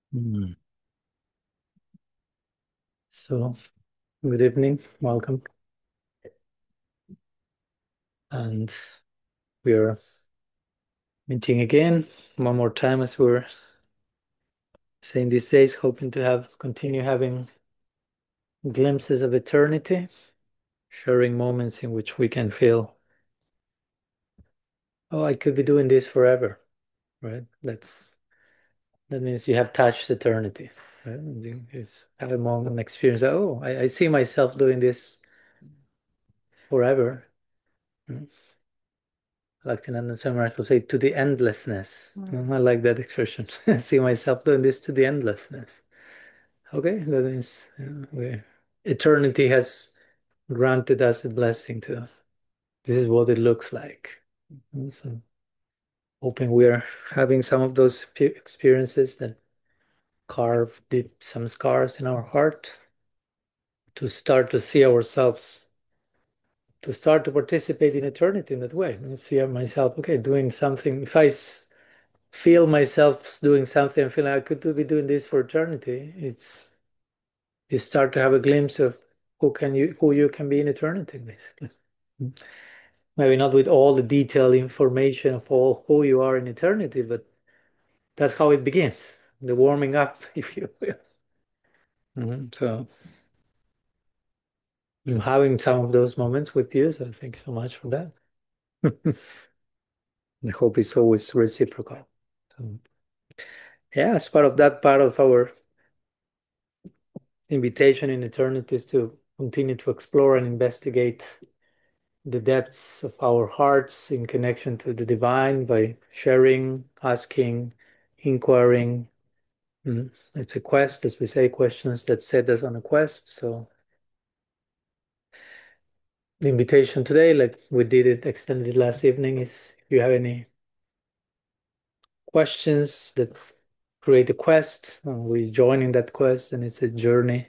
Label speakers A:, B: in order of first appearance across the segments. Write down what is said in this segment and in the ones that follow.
A: Hmm. So, good evening, welcome. And we are meeting again one more time as we're saying these days, hoping to continue having glimpses of eternity, sharing moments in which we can feel, oh, I could be doing this forever, right? That means you have touched eternity, right? You just have a moment, experience, oh, I see myself doing this forever. Bhaktivinoda Swami Maharaj will say, to the endlessness. I like that expression. I see myself doing this to the endlessness. Okay, that means eternity has granted us a blessing to. This is what it looks like. So, hoping we are having some of those experiences that carve deep some scars in our heart to start to see ourselves, to start to participate in eternity in that way. And see myself, okay, doing something. If I feel myself doing something and feeling I could be doing this for eternity, it's you start to have a glimpse of who you can be in eternity, basically. Maybe not with all the detailed information of all who you are in eternity, but that's how it begins. The warming up, if you will. So I'm having some of those moments with you, so thank you so much for that. I hope it's always reciprocal. So, yeah, as part of that, part of our invitation in eternity is to continue to explore and investigate the depths of our hearts in connection to the divine by sharing, asking, inquiring. It's a quest, as we say, questions that set us on a quest. So the invitation today, like we did it extended last evening, is if you have any questions that create a quest, we join in that quest, and it's a journey.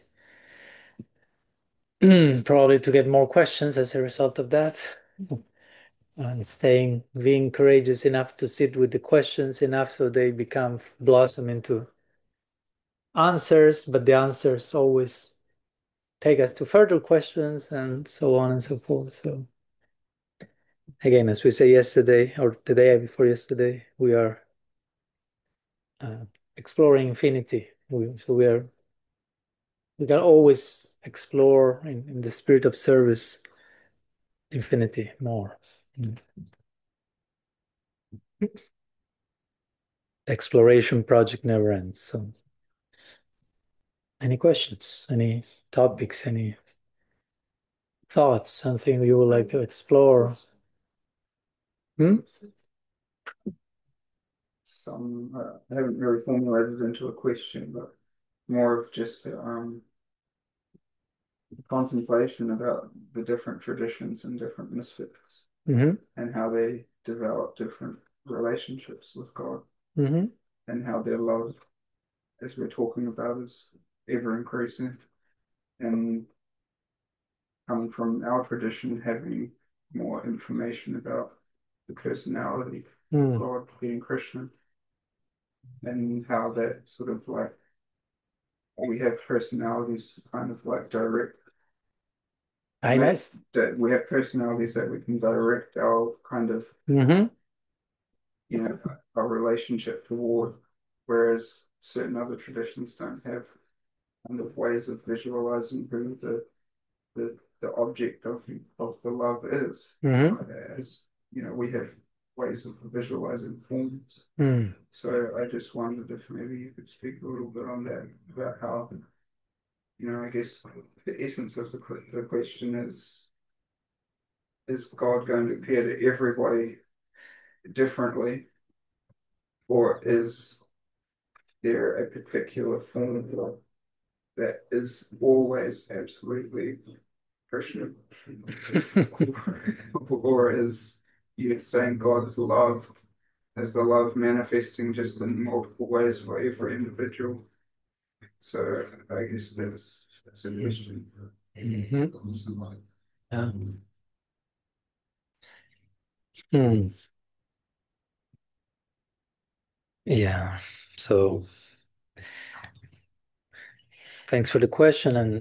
A: Probably to get more questions as a result of that. And being courageous enough to sit with the questions enough so they blossom into answers, but the answers always take us to further questions and so on and so forth. So again, as we say yesterday or the day before yesterday, we are uh, exploring infinity. We can always explore in the spirit of service infinity more. Mm. The exploration project never ends. So any questions, any topics, any thoughts, something you would like to explore? Hmm?
B: I haven't really formulated into a question, but more of just contemplation about the different traditions and different mystics
A: Mm-hmm.
B: and how they develop different relationships with God
A: Mm-hmm.
B: and how their love, as we're talking about, is ever increasing. And coming from our tradition, having more information about the personality of
A: Mm.
B: God being Krishna and how that sort of like we have personalities kind of like direct
A: I nice.
B: that we have personalities that we can direct our kind of
A: Mm-hmm.
B: our relationship toward, whereas certain other traditions don't have kind of ways of visualizing who the object of the love is.
A: Mm-hmm.
B: As we have ways of visualizing forms.
A: Mm.
B: So I just wondered if maybe you could speak a little bit on that about how I guess the essence of the question is God going to appear to everybody differently, or is there a particular form that is always absolutely Christian? Or is you saying God is love, is the love manifesting just in multiple ways for every individual? So I guess that's a question.
A: Mm-hmm. Yeah. Mm. Yeah. So Thanks for the question. And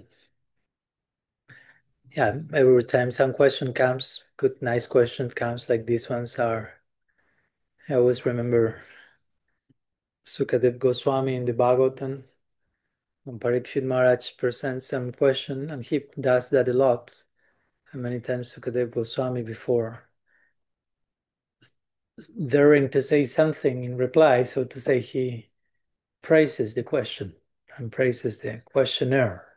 A: yeah, every time some question comes, good, nice question comes like these ones are. I always remember Sukadev Goswami in the Bhagavatam when Parikshit Maharaj presents some question, and he does that a lot. And many times Sukadev Goswami, before daring to say something in reply, so to say, he praises the question and praises the questioner.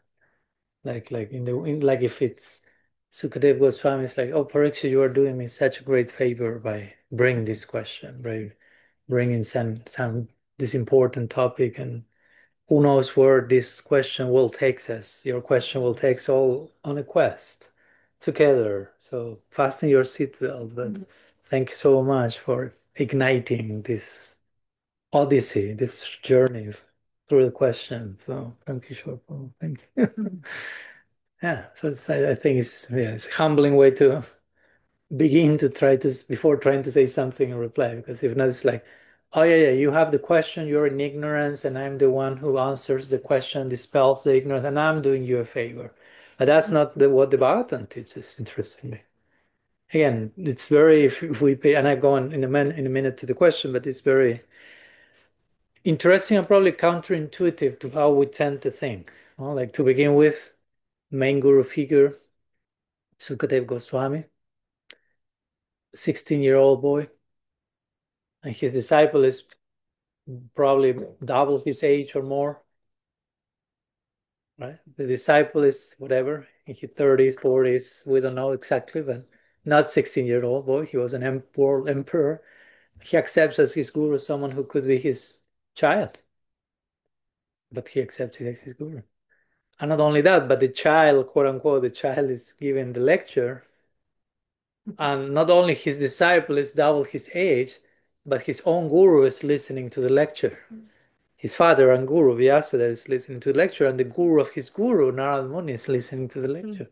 A: Like if it's Sukadev Goswami is like, oh Parikshit, you are doing me such a great favor by bringing this question, by bringing some this important topic, and who knows where this question will take us. Your question will take us all on a quest together. So fasten your seatbelt. But thank you so much for igniting this odyssey, this journey through the question. So thank you, Shorpo. Thank you. Yeah, so I think it's a humbling way to begin to try to before trying to say something in reply, because if not, it's like, oh yeah, you have the question, you're in ignorance, and I'm the one who answers the question, dispels the ignorance, and I'm doing you a favor. But that's not what the Bhagavatam teaches, interestingly. Again, it's very if we pay, and I go on in a minute to the question, but it's very interesting and probably counterintuitive to how we tend to think. Well, like to begin with, main guru figure, Sukadev Goswami, 16-year-old boy, and his disciple is probably double his age or more, right? The disciple is whatever, in his 30s, 40s, we don't know exactly, but not 16-year-old boy. He was an world emperor. He accepts as his guru someone who could be his child, but he accepts it as his guru. And not only that, but the child, quote unquote, the child is giving the lecture, and not only his disciple is double his age, but his own guru is listening to the lecture. His father and guru Vyasada is listening to the lecture, and the guru of his guru Narad Muni is listening to the lecture.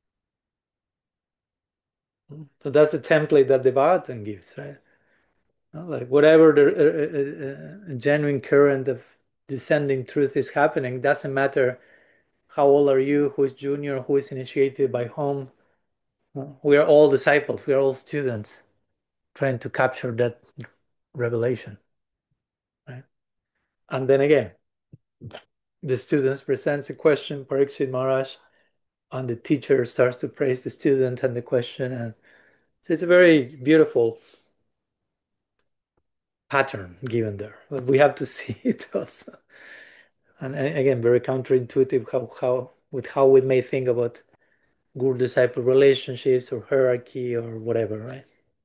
A: So that's a template that the Bhagavatam gives, right? Like whatever the genuine current of descending truth is happening, doesn't matter how old are you, who is junior, who is initiated by whom. We are all disciples, we are all students trying to capture that revelation, right? And then again, the students presents a question, Parikshit Maharaj, and the teacher starts to praise the student and the question, and so it's a very beautiful pattern given there, but we have to see it also. And again, very counterintuitive how we may think about guru disciple relationships or hierarchy or whatever, right?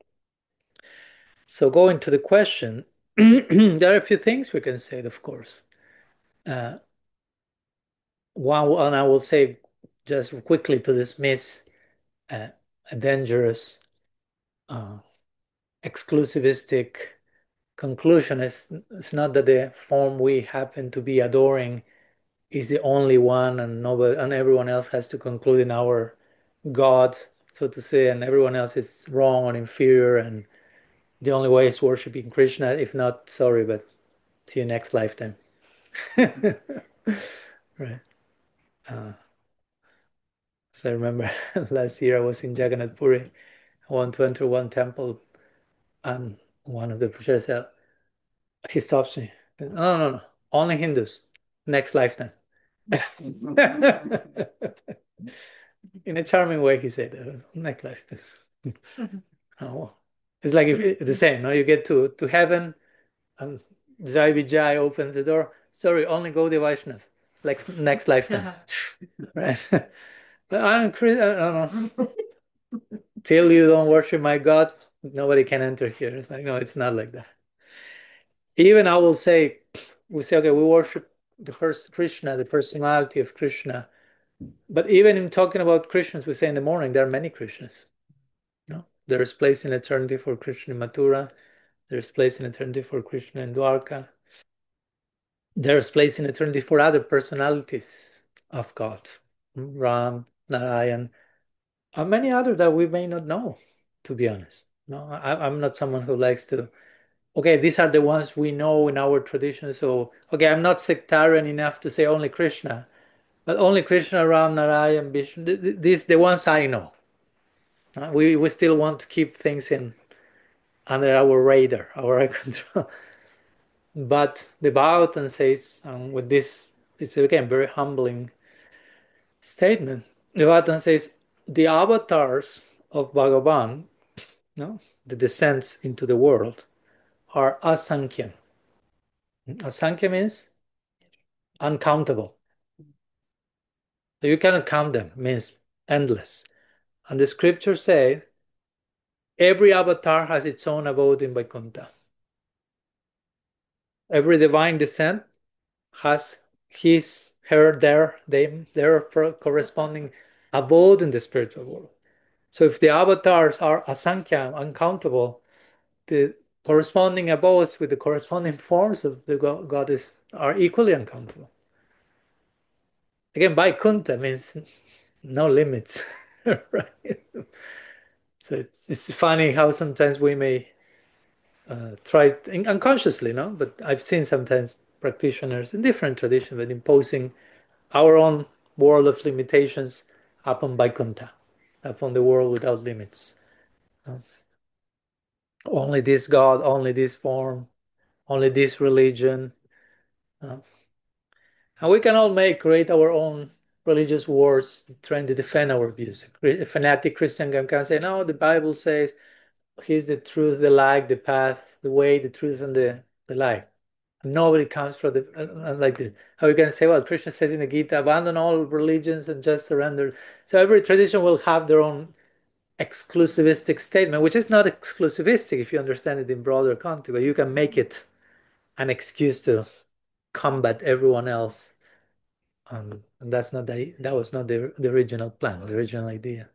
A: So going to the question, there are a few things we can say, of course. uh, One, and I will say just quickly to dismiss uh, a dangerous uh, exclusivistic conclusion. It's not that the form we happen to be adoring is the only one, and nobody and everyone else has to conclude in our God, so to say, and everyone else is wrong or inferior, and the only way is worshiping Krishna. If not, sorry, but see you next lifetime. Right. Uh, so I remember last year I was in Jagannath Puri. I want to enter one temple, and one of the preachers said, he stops me. No, no, no, only Hindus. Next lifetime. In a charming way, he said, next lifetime. Oh, it's like if the same. No, you get to heaven, and Jai Vijay opens the door. Sorry, only go the Vaishnav. Like next lifetime, right? I don't know. Till you don't worship my God, nobody can enter here. It's like, no, it's not like that. Even I will say, we say, okay, we worship the first Krishna, the personality of Krishna. But even in talking about Krishnas, we say in the morning, there are many Krishnas. No? There is place in eternity for Krishna in Mathura. There is place in eternity for Krishna in Dwarka. There is place in eternity for other personalities of God. Ram, Narayan, and many others that we may not know, to be honest. No, I'm not someone who likes to, okay, these are the ones we know in our tradition. So, okay, I'm not sectarian enough to say only Krishna. But only Krishna, Ram, Narayan, Vishnu, these the ones I know. We still want to keep things in under our radar, our control. But the Bhagavatam says, with this, it's again very humbling statement. The Bhagavatam says the avatars of Bhagavan, no, the descents into the world, are asankhya. Asankhya means uncountable. So you cannot count them, it means endless. And the scriptures say every avatar has its own abode in Vaikuntha. Every divine descent has his, her, their corresponding abode in the spiritual world. So if the avatars are asankhya, uncountable, the corresponding abodes with the corresponding forms of the goddess are equally uncountable. Again, Vaikuntha means no limits, right? So it's funny how sometimes we may try unconsciously, no? But I've seen sometimes practitioners in different traditions, but imposing our own world of limitations upon Vaikuntha, upon the world without limits. No? Only this God, only this form, only this religion. No? And we can all create our own religious wars trying to defend our views. A fanatic Christian can say, no, the Bible says he's the truth, the light, the path, the way, the truth, and the life. Nobody comes from the like this. How you can say, well, Krishna says in the Gita, abandon all religions and just surrender. So every tradition will have their own exclusivistic statement, which is not exclusivistic if you understand it in broader context, but you can make it an excuse to combat everyone else. And that was not the original plan, the original idea.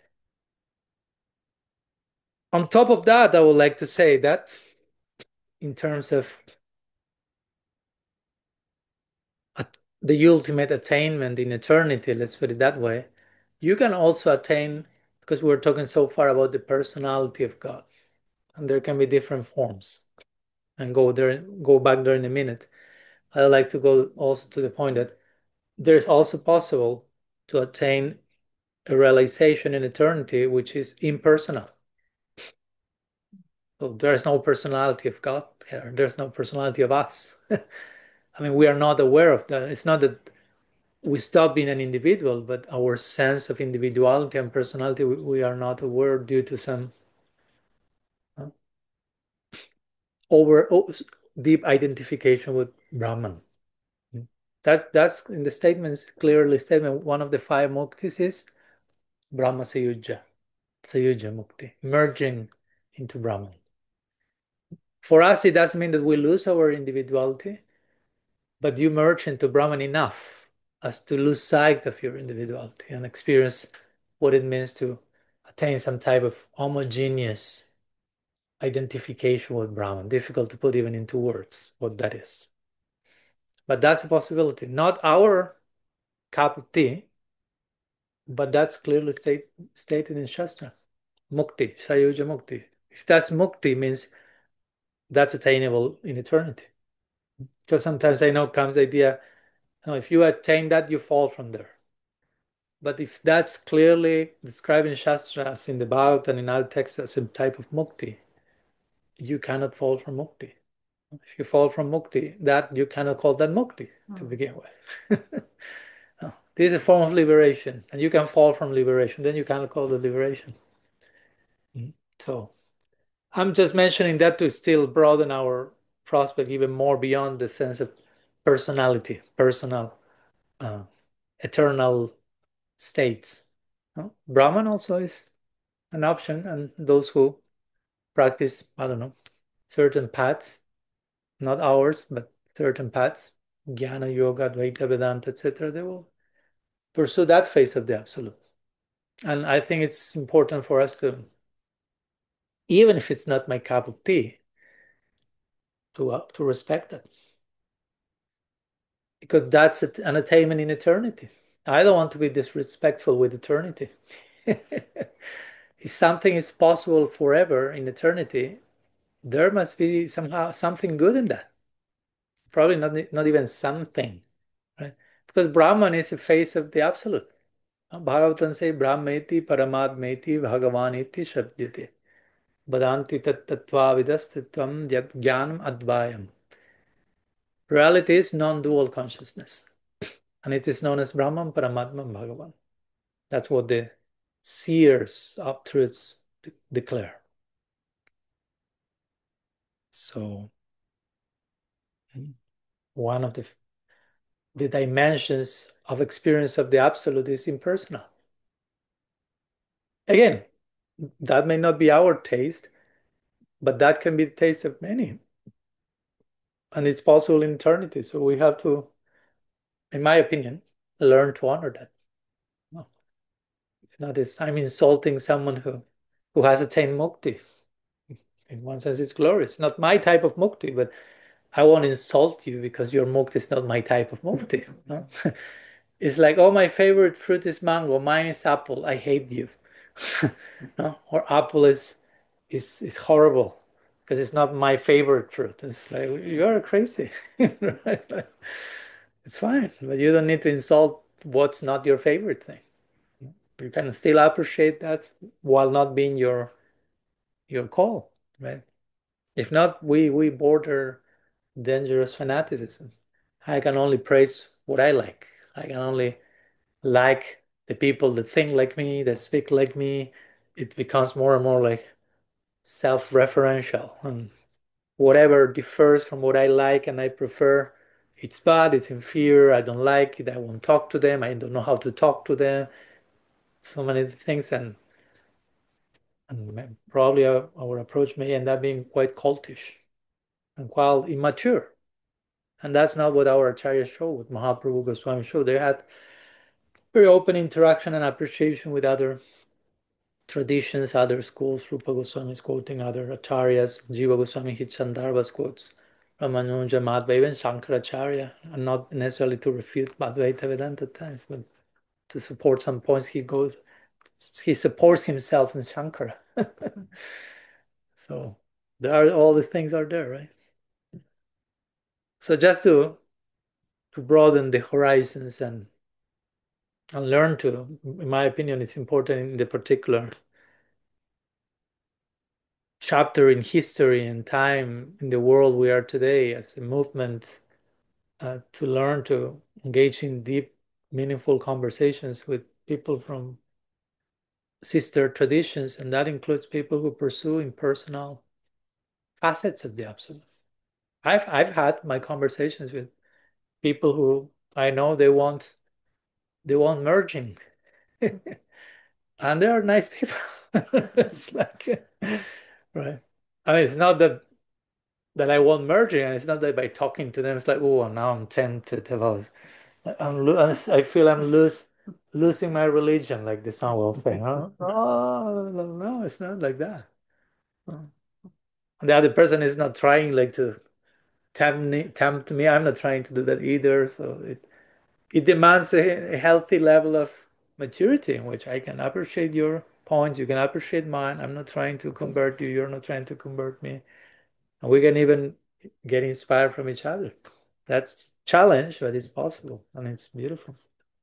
A: On top of that, I would like to say that in terms of the ultimate attainment in eternity, let's put it that way, you can also attain, because we're talking so far about the personality of God, and there can be different forms. And go back there in a minute. I'd like to go also to the point that there's also possible to attain a realization in eternity which is impersonal. So there's no personality of God here. There's no personality of us. I mean, we are not aware of that. It's not that we stop being an individual, but our sense of individuality and personality, we are not aware due to some uh, over deep identification with Brahman. That's in the statements clearly statement. One of the five muktis is Brahma Sayuja, Sayuja Mukti, merging into Brahman. For us, it doesn't mean that we lose our individuality, but you merge into Brahman enough as to lose sight of your individuality and experience what it means to attain some type of homogeneous identification with Brahman. Difficult to put even into words what that is. But that's a possibility. Not our cup of tea, but that's clearly stated in Shastra. Mukti, Sayuja Mukti. If that's Mukti, means that's attainable in eternity. Because sometimes I know comes the idea, if you attain that, you fall from there. But if that's clearly described in Shastras, in the Bhagavad and in other texts as some type of mukti, you cannot fall from mukti. If you fall from mukti, that you cannot call that mukti to begin with. No. This is a form of liberation, and you can fall from liberation, then you cannot call it liberation. So I'm just mentioning that to still broaden our prospect even more beyond the sense of personality, personal, uh, eternal states. No? Brahman also is an option, and those who practice, I don't know, certain paths, not ours, but certain paths, Jnana Yoga, Advaita Vedanta, etc., they will pursue that phase of the absolute. And I think it's important for us to, even if it's not my cup of tea, to respect that. Because that's an attainment in eternity. I don't want to be disrespectful with eternity. If something is possible forever in eternity, there must be somehow something good in that. Probably not even something, right? Because Brahman is the face of the absolute. Bhagavatam says, Brahmeti Paramadmeti Bhagavaniti Shabdyate. Vadanti tat tattvavidastitvam yat jnanam advayam. Reality is non-dual consciousness. And it is known as Brahman, Paramatman, Bhagavan. That's what the seers of truths declare. So one of the dimensions of experience of the absolute is impersonal. Again, that may not be our taste, but that can be the taste of many. And it's possible in eternity. So we have to, in my opinion, learn to honor that. No, if not, I'm insulting someone who has attained mukti. In one sense, it's glorious. Not my type of mukti, but I won't insult you because your mukti is not my type of mukti. No? It's like, oh, my favorite fruit is mango, mine is apple. I hate you. No? Or apple is horrible because it's not my favorite fruit. It's like you're crazy. Right? It's fine, but you don't need to insult what's not your favorite thing. You can still appreciate that while not being your call, right? If not, we border dangerous fanaticism. I can only praise what I like. I can only like the people that think like me, that speak like me. It becomes more and more like self-referential, and whatever differs from what I like and I prefer, it's bad, it's inferior, I don't like it, I won't talk to them, I don't know how to talk to them. So many things, and probably our approach may end up being quite cultish and quite immature. And that's not what our acharyas show, what Mahaprabhu Goswami showed. They had very open interaction and appreciation with other traditions, other schools. Rupa Goswami is quoting other acharyas. Jiva Goswami hits Sandarbhas quotes Ramanuja, Madhva, even Shankaracharya, and not necessarily to refute Advaita Vedanta at times, but to support some points he supports himself in Shankara. So there are all these things are there, right? So just to broaden the horizons and learn to, in my opinion, it's important in the particular chapter in history and time in the world we are today as a movement, to learn to engage in deep, meaningful conversations with people from sister traditions, and that includes people who pursue impersonal facets of the absolute. I've had my conversations with people who I know they want merging, and they are nice people. It's like, right. I mean, it's not that I want merging, and it's not that by talking to them, it's like, oh, now I'm tempted about. I feel I'm losing my religion, like the song will say. Huh? Oh, no, it's not like that. And the other person is not trying like to tempt me. I'm not trying to do that either. So it demands a healthy level of maturity in which I can appreciate your points, you can appreciate mine. I'm not trying to convert you, you're not trying to convert me. And we can even get inspired from each other. That's challenge, but it's possible and it's beautiful.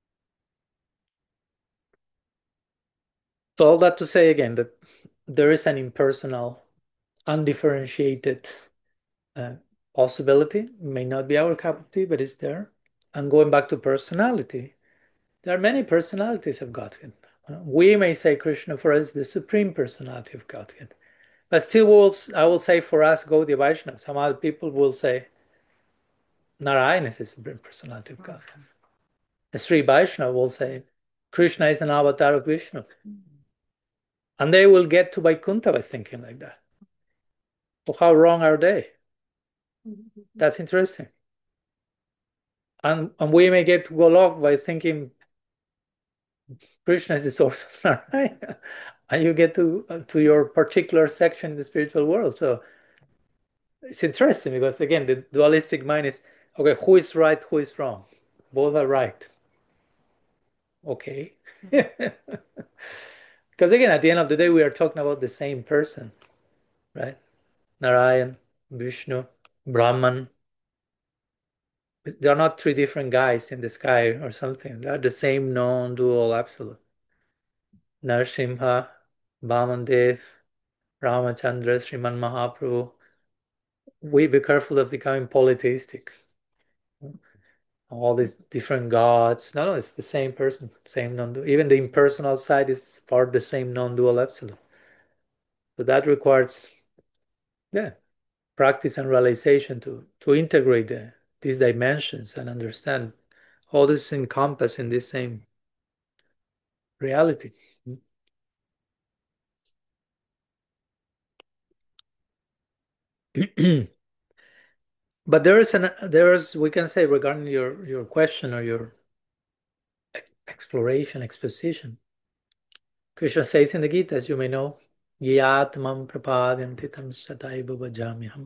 A: So all that to say again that there is an impersonal, undifferentiated uh, possibility. It may not be our cup of tea, but it's there. And going back to personality, there are many personalities of Godhead. We may say Krishna for us the supreme personality of Godhead. But still, I will say for us, Gaudiya Vaishnava. Some other people will say Narayana is the supreme personality of Godhead. The Sri Vaishnava will say Krishna is an avatar of Vishnu. And they will get to Vaikuntha by thinking like that. Well, how wrong are they? That's interesting. And we may get to Golok by thinking Krishna is the source of Narayana. And you get to your particular section in the spiritual world. So it's interesting because again, the dualistic mind is okay, who is right, who is wrong? Both are right. Okay. Because again, at the end of the day, we are talking about the same person, right? Narayan, Vishnu, Brahman. They're not three different guys in the sky or something. They're the same non-dual absolute. Narasimha, Vamandev, Ramachandra, Sriman Mahaprabhu. We be careful of becoming polytheistic. All these different gods. No, it's the same person, same non-dual. Even the impersonal side is part of the same non-dual absolute. So that requires, yeah, practice and realization to integrate these dimensions and understand all this encompassed in this same reality. But there's we can say regarding your question or your exploration, exposition. Krishna says in the Gita, as you may know, Yatmam prapadyanti tam sataiva bhajamyaham.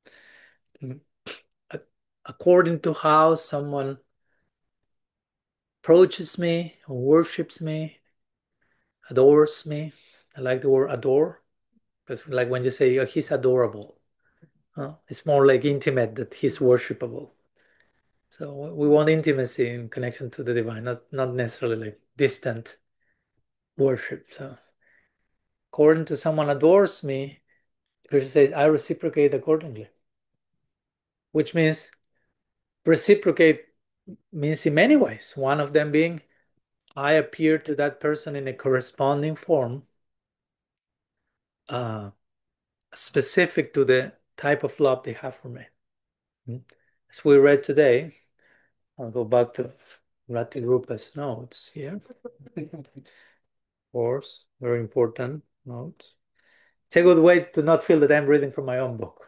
A: According to how someone approaches me, or worships me, adores me. I like the word adore, because like when you say oh, he's adorable, it's more like intimate that he's worshipable. So we want intimacy in connection to the divine, not necessarily like distant worship. So according to someone adores me, Krishna says, I reciprocate accordingly, which means reciprocate means in many ways. One of them being I appear to that person in a corresponding form, uh, specific to the type of love they have for me. As we read today, I'll go back to Rati Rupa's notes here. Of course, very important notes. It's a good way to not feel that I'm reading from my own book.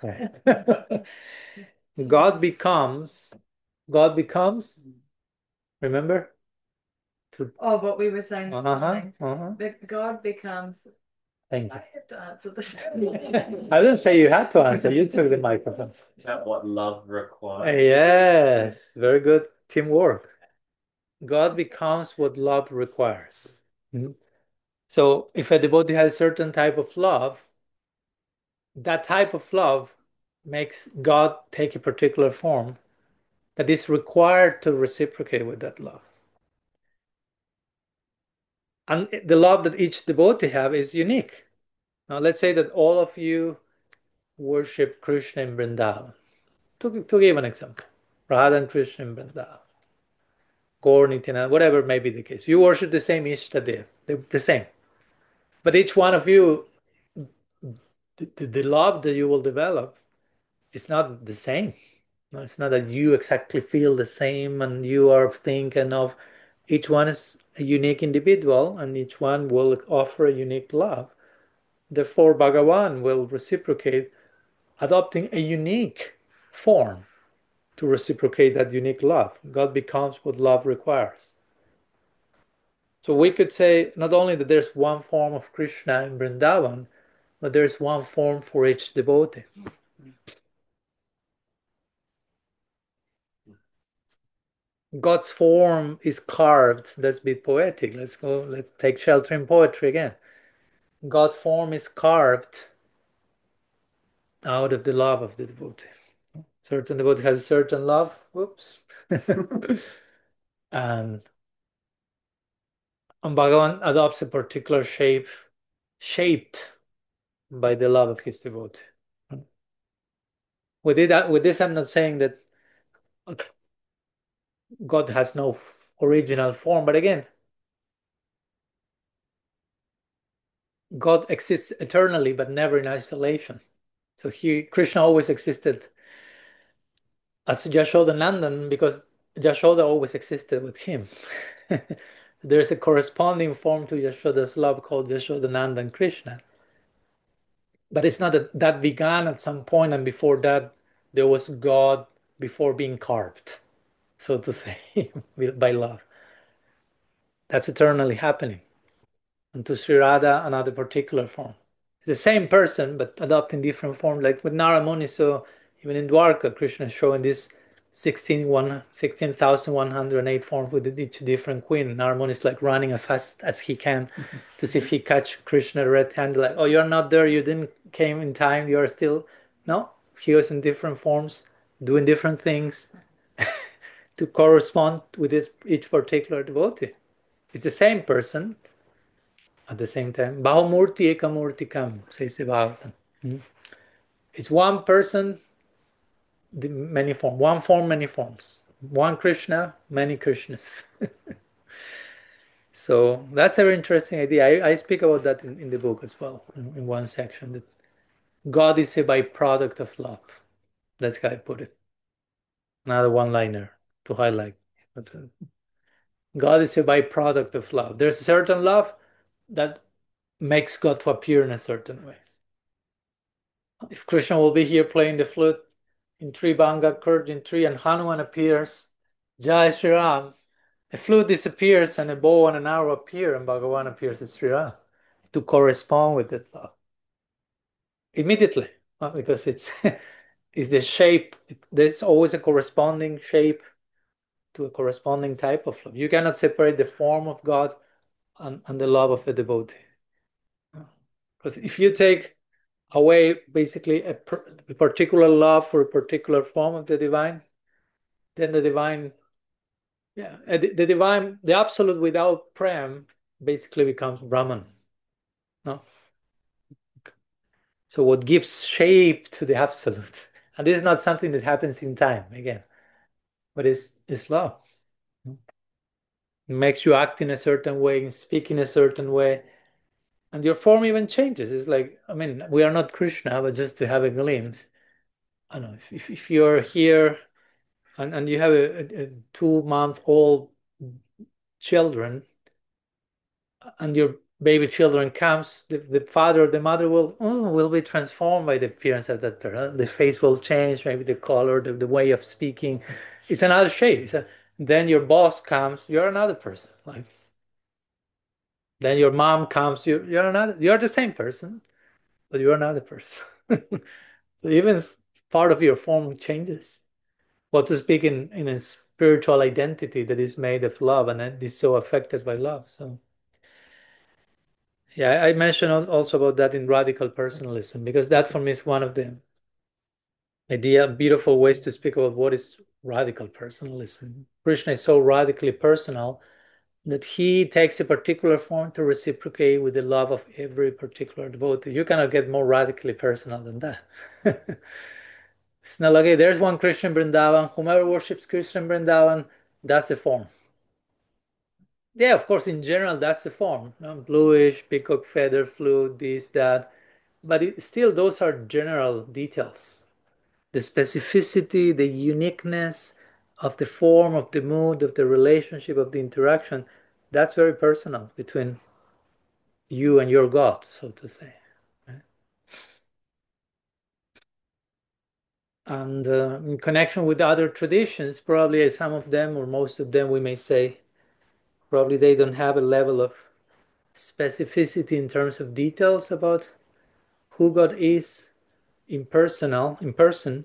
A: God becomes, God becomes, remember?
C: Oh, what we were saying this morning.
A: That
C: God becomes.
A: Thank you.
C: I have to answer this.
A: I didn't say you had to answer. You took the microphone.
D: Is that what love requires?
A: Yes, very good teamwork. God becomes what love requires. So if a devotee has a certain type of love, that type of love makes God take a particular form that is required to reciprocate with that love. And the love that each devotee have is unique. Now let's say that all of you worship Krishna in Vrindavan. To give an example, Radha and Krishna in Vrindavan, Gaur Nityananda, whatever may be the case. You worship the same Ishtadev, the same. But each one of you, the love that you will develop is not the same. No, it's not that you exactly feel the same and you are thinking of each one is a unique individual and each one will offer a unique love. Therefore, Bhagavan will reciprocate, adopting a unique form to reciprocate that unique love. God becomes what love requires. So we could say not only that there's one form of Krishna in Vrindavan, but there's one form for each devotee. God's form is carved. Let's be poetic. Let's take shelter in poetry again. God's form is carved out of the love of the devotee. Certain devotee has a certain love. Whoops. and Bhagavan adopts a particular shape, shaped by the love of his devotee. With this, I'm not saying that God has no original form, but again, God exists eternally, but never in isolation. So Krishna always existed as Yashoda Nandan because Yashoda always existed with him. There's a corresponding form to Yashoda's love called Yashoda Nandan Krishna. But it's not that began at some point, and before that, there was God before being carved, so to say, by love. That's eternally happening. And to Sri Radha, another particular form. It's the same person, but adopting different forms, like with Narada Muni. So even in Dwarka, Krishna is showing this 16,108 forms with each different queen. Narada Muni is like running as fast as he can to see if he catch Krishna red handed, like, oh, you're not there, you didn't came in time, you're still. No, he was in different forms, doing different things. to correspond with each particular devotee. It's the same person at the same time. Bahumurti ekamurtikam, says the Bhagavatam. It's one person, many forms. One form, many forms. One Krishna, many Krishnas. So that's a very interesting idea. I speak about that in the book as well, in one section, that God is a byproduct of love. That's how I put it. Another one-liner to highlight. But, God is a byproduct of love. There's a certain love that makes God to appear in a certain way. If Krishna will be here playing the flute in tree, Banga curved in tree, and Hanuman appears, Jai Sri Ram, the flute disappears and a bow and an arrow appear, and Bhagavan appears as Sri Ram to correspond with that love. Immediately, because it's it's the shape. There's always a corresponding shape to a corresponding type of love. You cannot separate the form of God and the love of the devotee. Because if you take away basically a particular love for a particular form of the divine, then the divine, the divine, the absolute without prem basically becomes Brahman. No? So what gives shape to the absolute, and this is not something that happens in time again, but it's love. It makes you act in a certain way and speak in a certain way, and your form even changes. It's like, I mean, we are not Krishna, but just to have a glimpse. I don't know, if you're here and you have a 2-month-old children, and your baby children comes, the father or the mother will be transformed by the appearance of that person. The face will change, maybe the color, the way of speaking. It's another shade. Then your boss comes, you're another person. Like, then your mom comes, you're the same person, but you're another person. So even part of your form changes. What to speak in a spiritual identity that is made of love and is so affected by love. So yeah, I mentioned also about that in radical personalism, because that for me is one of the beautiful ways to speak about what is radical personalism. Krishna is so radically personal that he takes a particular form to reciprocate with the love of every particular devotee. You cannot get more radically personal than that. It's not like, okay, there's one Krishna in Vrindavan. Whomever worships Krishna in Vrindavan, that's the form. Yeah, of course, in general, that's the form. Bluish, peacock feather, flute, this, that. But still, those are general details. The specificity, the uniqueness of the form, of the mood, of the relationship, of the interaction, that's very personal between you and your God, so to say. And in connection with other traditions, probably some of them or most of them, we may say, probably they don't have a level of specificity in terms of details about who God is in person.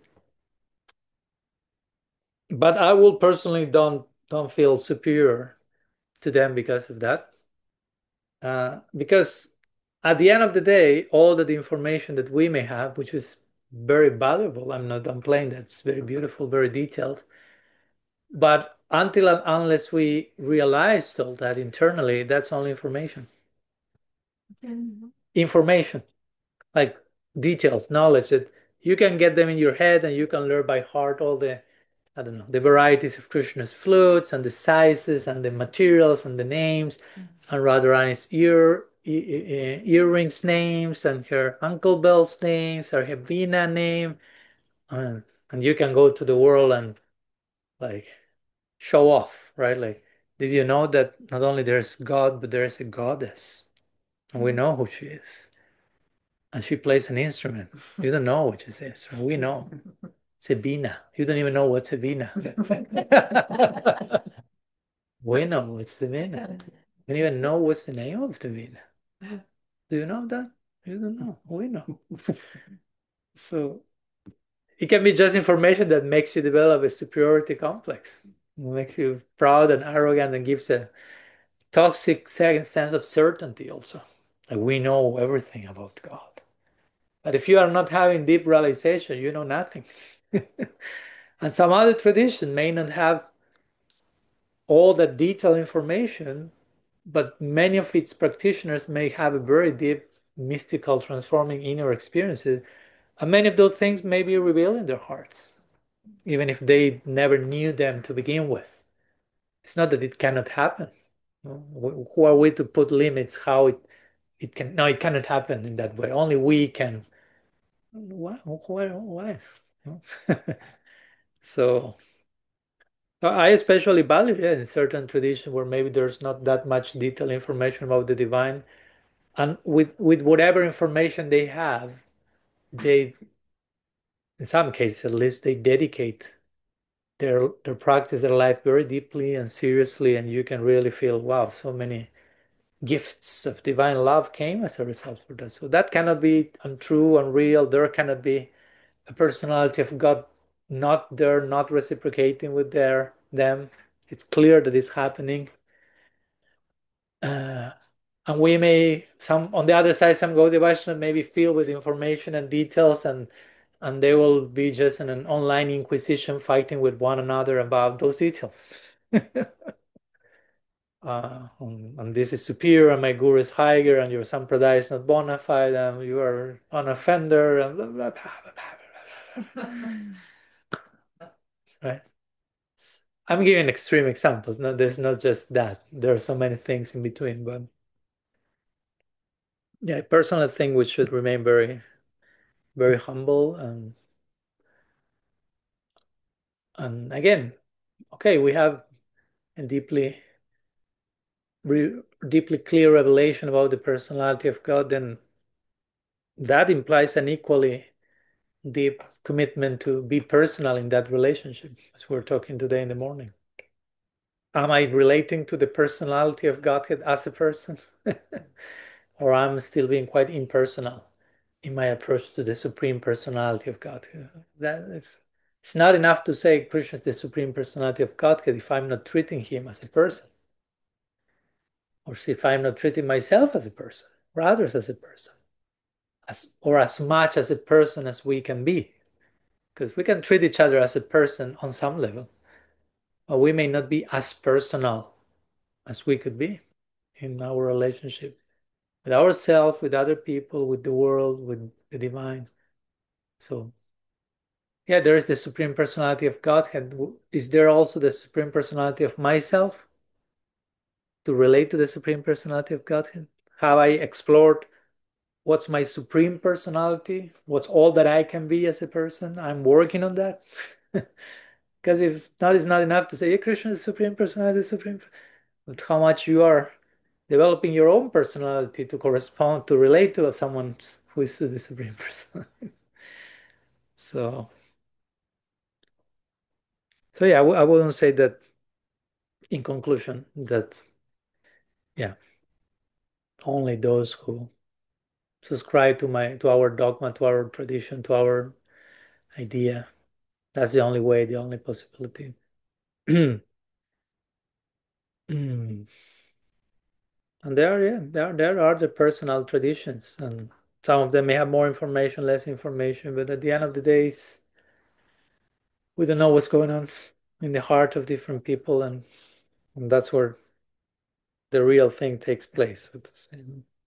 A: But I will personally don't feel superior to them because of that. Because at the end of the day, all the information that we may have, which is very valuable, I'm not downplaying that, it's very beautiful, very detailed. But until and unless we realize all that internally, that's only information. Information, like details, knowledge that you can get them in your head and you can learn by heart all the, I don't know, the varieties of Krishna's flutes and the sizes and the materials and the names, and Radharani's earrings names and her Uncle Bell's names, her Veena name, and you can go to the world and like show off, right? Like, did you know that not only there's God, but there's a goddess, and we know who she is, and she plays an instrument. You don't know which is this. We know. Sabina. You don't even know what's Sabina. We know what's Sabina. You don't even know what's the name of Sabina. Do you know that? You don't know. We know. So it can be just information that makes you develop a superiority complex. It makes you proud and arrogant and gives a toxic sense of certainty also. Like we know everything about God. But if you are not having deep realization, you know nothing. And some other tradition may not have all that detailed information, but many of its practitioners may have a very deep, mystical, transforming inner experiences. And many of those things may be revealed in their hearts, even if they never knew them to begin with. It's not that it cannot happen. Who are we to put limits how it can? No, it cannot happen in that way. Only we can. Why? Why? So I especially value in certain traditions where maybe there's not that much detailed information about the divine, and with whatever information they have, they, in some cases at least, they dedicate their practice, their life very deeply and seriously, and you can really feel, wow, so many gifts of divine love came as a result of that. So that cannot be untrue, unreal. There cannot be a personality of God not there, not reciprocating with them. It's clear that it's happening. And we may, some on the other side, some Gaudiya Vaishnava may be filled with information and details, and they will be just in an online inquisition fighting with one another about those details. And this is superior, and my guru is higher, and your sampradaya is not bona fide, and you are an offender, and blah, blah, blah, blah, blah, blah. Right? I'm giving extreme examples. No, there's not just that. There are so many things in between, but yeah, I personally think we should remain very, very humble, and again, okay, we have a deeply clear revelation about the personality of God, then that implies an equally deep commitment to be personal in that relationship, as we're talking today in the morning. Am I relating to the personality of Godhead as a person? Or I'm still being quite impersonal in my approach to the Supreme Personality of Godhead? It's not enough to say Krishna is the Supreme Personality of Godhead if I'm not treating him as a person, or if I'm not treating myself as a person, or others as a person, or as much as a person as we can be. Because we can treat each other as a person on some level, but we may not be as personal as we could be in our relationship with ourselves, with other people, with the world, with the divine. So, yeah, there is the Supreme Personality of Godhead. Is there also the Supreme Personality of myself to relate to the Supreme Personality of Godhead? Have I explored what's my Supreme Personality? What's all that I can be as a person? I'm working on that. Because if not, it's not enough to say, yeah, Krishna is the Supreme Personality, the Supreme. But how much you are developing your own personality to correspond, to relate to someone who is the Supreme Personality. So, yeah, I wouldn't say that, in conclusion, that, yeah, only those who subscribe to our dogma, to our tradition, to our idea, that's the only way, the only possibility. And there are the personal traditions, and some of them may have more information, less information, but at the end of the day, we don't know what's going on in the heart of different people, and that's where the real thing takes place, so to say.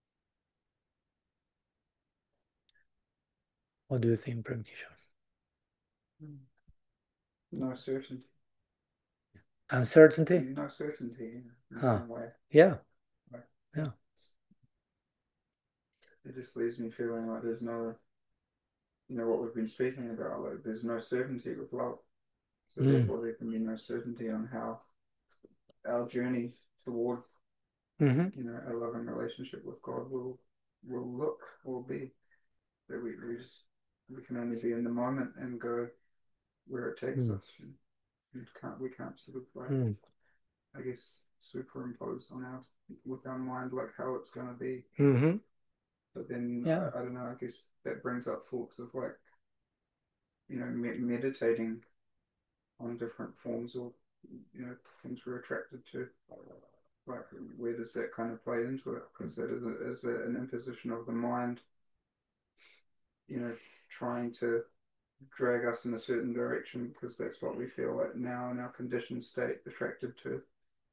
A: What do you think, Prem Kishore?
B: No certainty.
A: Uncertainty?
B: No certainty in
A: Huh.
B: some way.
A: Yeah.
B: Like,
A: Yeah.
B: it just leaves me feeling like there's no, what we've been speaking about, like there's no certainty with love. So therefore there can be no certainty on how our journey toward, a loving relationship with God will look or be. That we can only be in the moment and go where it takes us. And we can't sort of like, I guess, superimpose on with our mind like how it's going to be. But then I don't know. I guess that brings up thoughts of like, meditating on different forms of, things we're attracted to. Like, where does that kind of play into it? Because that is an imposition of the mind, trying to drag us in a certain direction because that's what we feel like now in our conditioned state attracted to.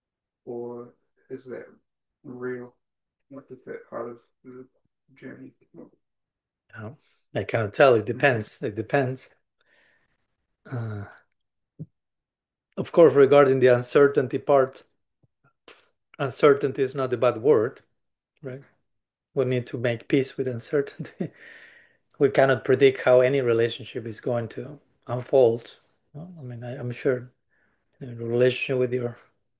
B: or is that real? What is that part of the journey?
A: I cannot tell. It depends. It depends. Uh, of course, regarding the uncertainty part, uncertainty is not a bad word, right? We need to make peace with uncertainty. We cannot predict how any relationship is going to unfold. I mean, I'm sure in a relationship with your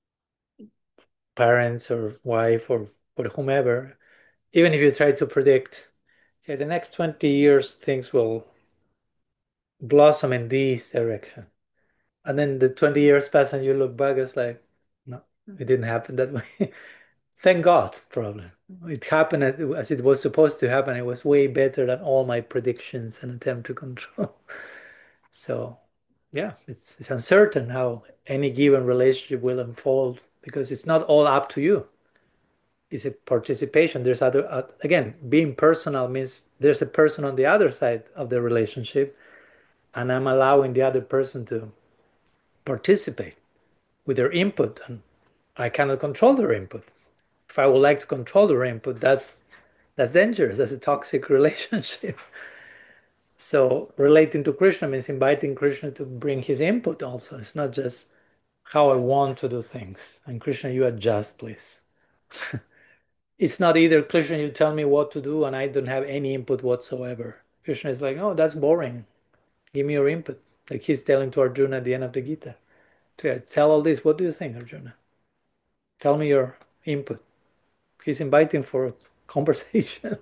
A: parents or wife or whomever, even if you try to predict, okay, the next 20 years things will blossom in this direction. And then the 20 years pass and you look back, it's like, no, it didn't happen that way. Thank God, probably. It happened as it was supposed to happen. It was way better than all my predictions and attempt to control. So, yeah, it's uncertain how any given relationship will unfold because it's not all up to you. It's a participation. There's other, again, being personal means there's a person on the other side of the relationship, and I'm allowing the other person to participate with their input, and I cannot control their input. If I would like to control their input, that's dangerous. That's a toxic relationship. So relating to Krishna means inviting Krishna to bring his input also. It's not just how I want to do things. And Krishna, you adjust, please. It's not either Krishna, you tell me what to do and I don't have any input whatsoever. Krishna is like, oh, that's boring. Give me your input. Like he's telling to Arjuna at the end of the Gita. Tell all this. What do you think, Arjuna? Tell me your input. He's inviting for a conversation.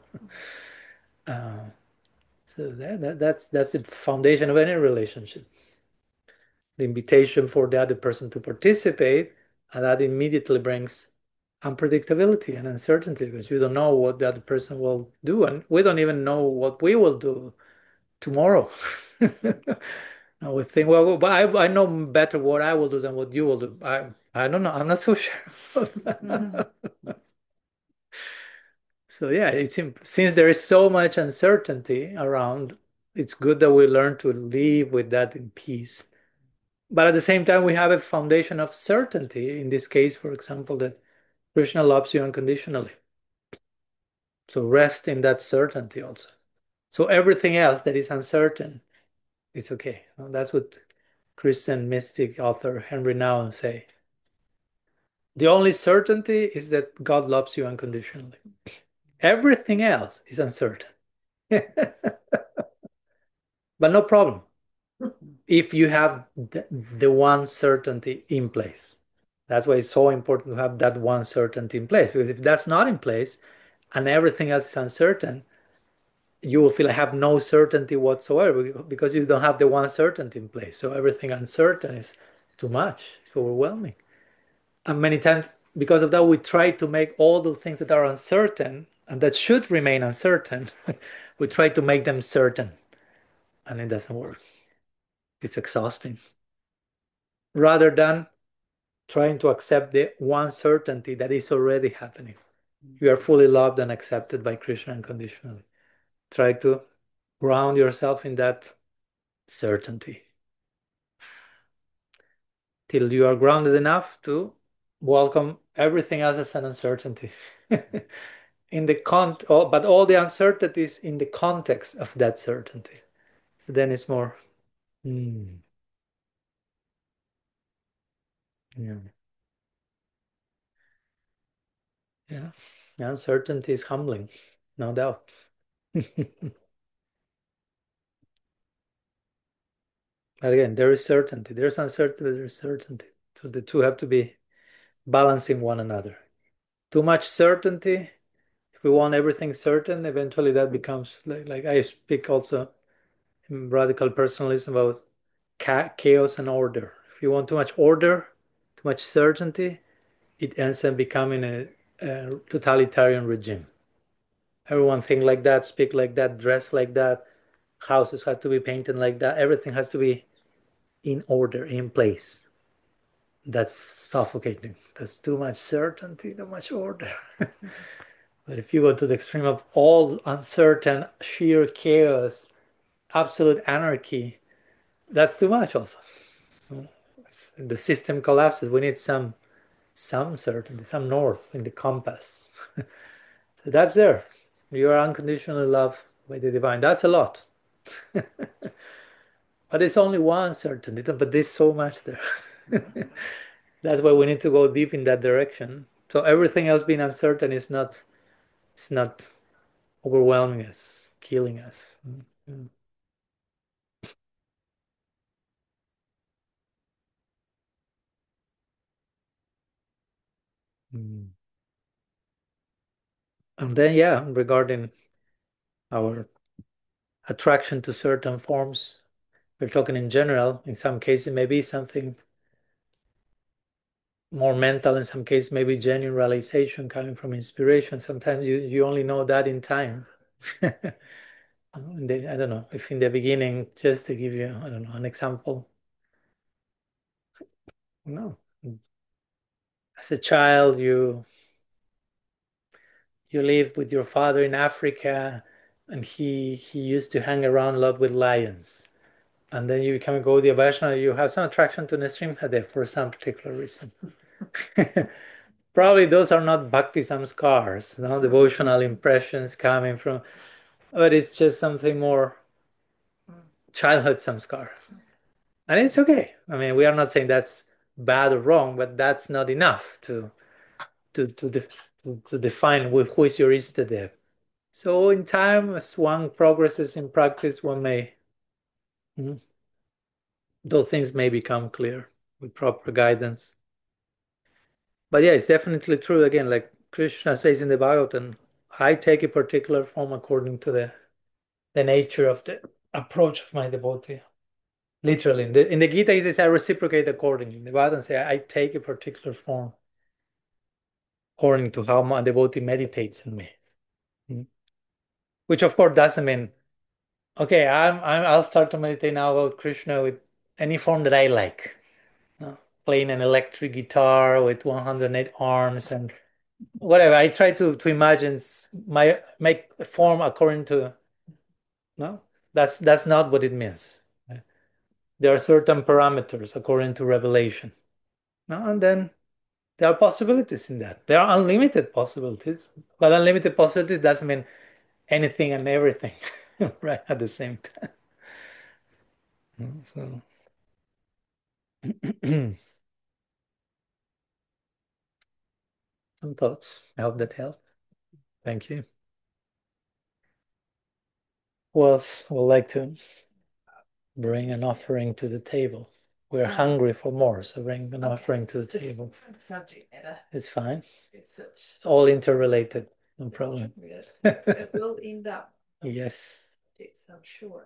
A: uh, so that's the foundation of any relationship. The invitation for the other person to participate, and that immediately brings unpredictability and uncertainty because you don't know what the other person will do, and we don't even know what we will do tomorrow. I would think, well, but I know better what I will do than what you will do. I don't know. I'm not so sure. So yeah, since there is so much uncertainty around, it's good that we learn to live with that in peace. But at the same time, we have a foundation of certainty. In this case, for example, that Krishna loves you unconditionally. So rest in that certainty also. So everything else that is uncertain is okay. That's what Christian mystic author Henry Nouwen say. The only certainty is that God loves you unconditionally. Everything else is uncertain. But no problem if you have the one certainty in place. That's why it's so important to have that one certainty in place, because if that's not in place and everything else is uncertain, you will feel I have no certainty whatsoever because you don't have the one certainty in place. So everything uncertain is too much. It's overwhelming. And many times, because of that, we try to make all those things that are uncertain and that should remain uncertain, we try to make them certain. And it doesn't work. It's exhausting. Rather than trying to accept the one certainty that is already happening. You are fully loved and accepted by Krishna unconditionally. Try to ground yourself in that certainty till you are grounded enough to welcome everything else as an uncertainty. But all the uncertainties in the context of that certainty. Then it's more, yeah, yeah. The uncertainty is humbling, no doubt. But again, there is certainty. There's uncertainty, there's certainty. So the two have to be balancing one another. Too much certainty, if we want everything certain, eventually that becomes like I speak also in radical personalism about chaos and order. If you want too much order, too much certainty, it ends up becoming a totalitarian regime. Everyone think like that, speak like that, dress like that, houses have to be painted like that, everything has to be in order, in place. That's suffocating. That's too much certainty, too much order. But if you go to the extreme of all uncertain, sheer chaos, absolute anarchy, that's too much also. The system collapses. We need some some certainty, some north in the compass. So that's there. You are unconditionally loved by the divine. That's a lot. But it's only one certainty, but there's so much there. That's why we need to go deep in that direction. So everything else being uncertain is not, it's not overwhelming us, killing us. Mm. Mm. And then, yeah, regarding our attraction to certain forms, we're talking in general. In some cases, maybe something more mental. In some cases, maybe genuine realization coming from inspiration. Sometimes you only know that in time. I don't know if in the beginning, just to give you, I don't know, an example. No, as a child, you lived with your father in Africa, and he used to hang around a lot with lions. And then you become a Gaudiya Vaishnava, you have some attraction to Nrsimhadev for some particular reason. Probably those are not bhakti samskars, no devotional impressions coming from, but it's just something more childhood samskar. And it's okay. I mean, we are not saying that's bad or wrong, but that's not enough to, to, def, to define who is your Istadev. So in time, as one progresses in practice, one may, those things may become clear with proper guidance. But yeah, it's definitely true. Again, like Krishna says in the Bhagavatam, I take a particular form according to the nature of the approach of my devotee. Literally, in the Gita, he says, I reciprocate accordingly. In the Bhagavatam says, I take a particular form according to how my devotee meditates in me. Which of course doesn't mean, okay, I'll start to meditate now about Krishna with any form that I like. Playing an electric guitar with 108 arms and whatever. I try to imagine make a form according to, no, that's not what it means. There are certain parameters according to revelation. No, and then there are possibilities in that. There are unlimited possibilities, but unlimited possibilities doesn't mean anything and everything, right, at the same time. So some thoughts. I hope that helped. Thank you. Who else would like to bring an offering to the table? We're hungry for more, so bring an offering to the table.
C: Subject matter.
A: It's fine.
C: It's such.
A: It's all interrelated. No problem.
C: It will end up.
A: Yes.
C: I'm sure.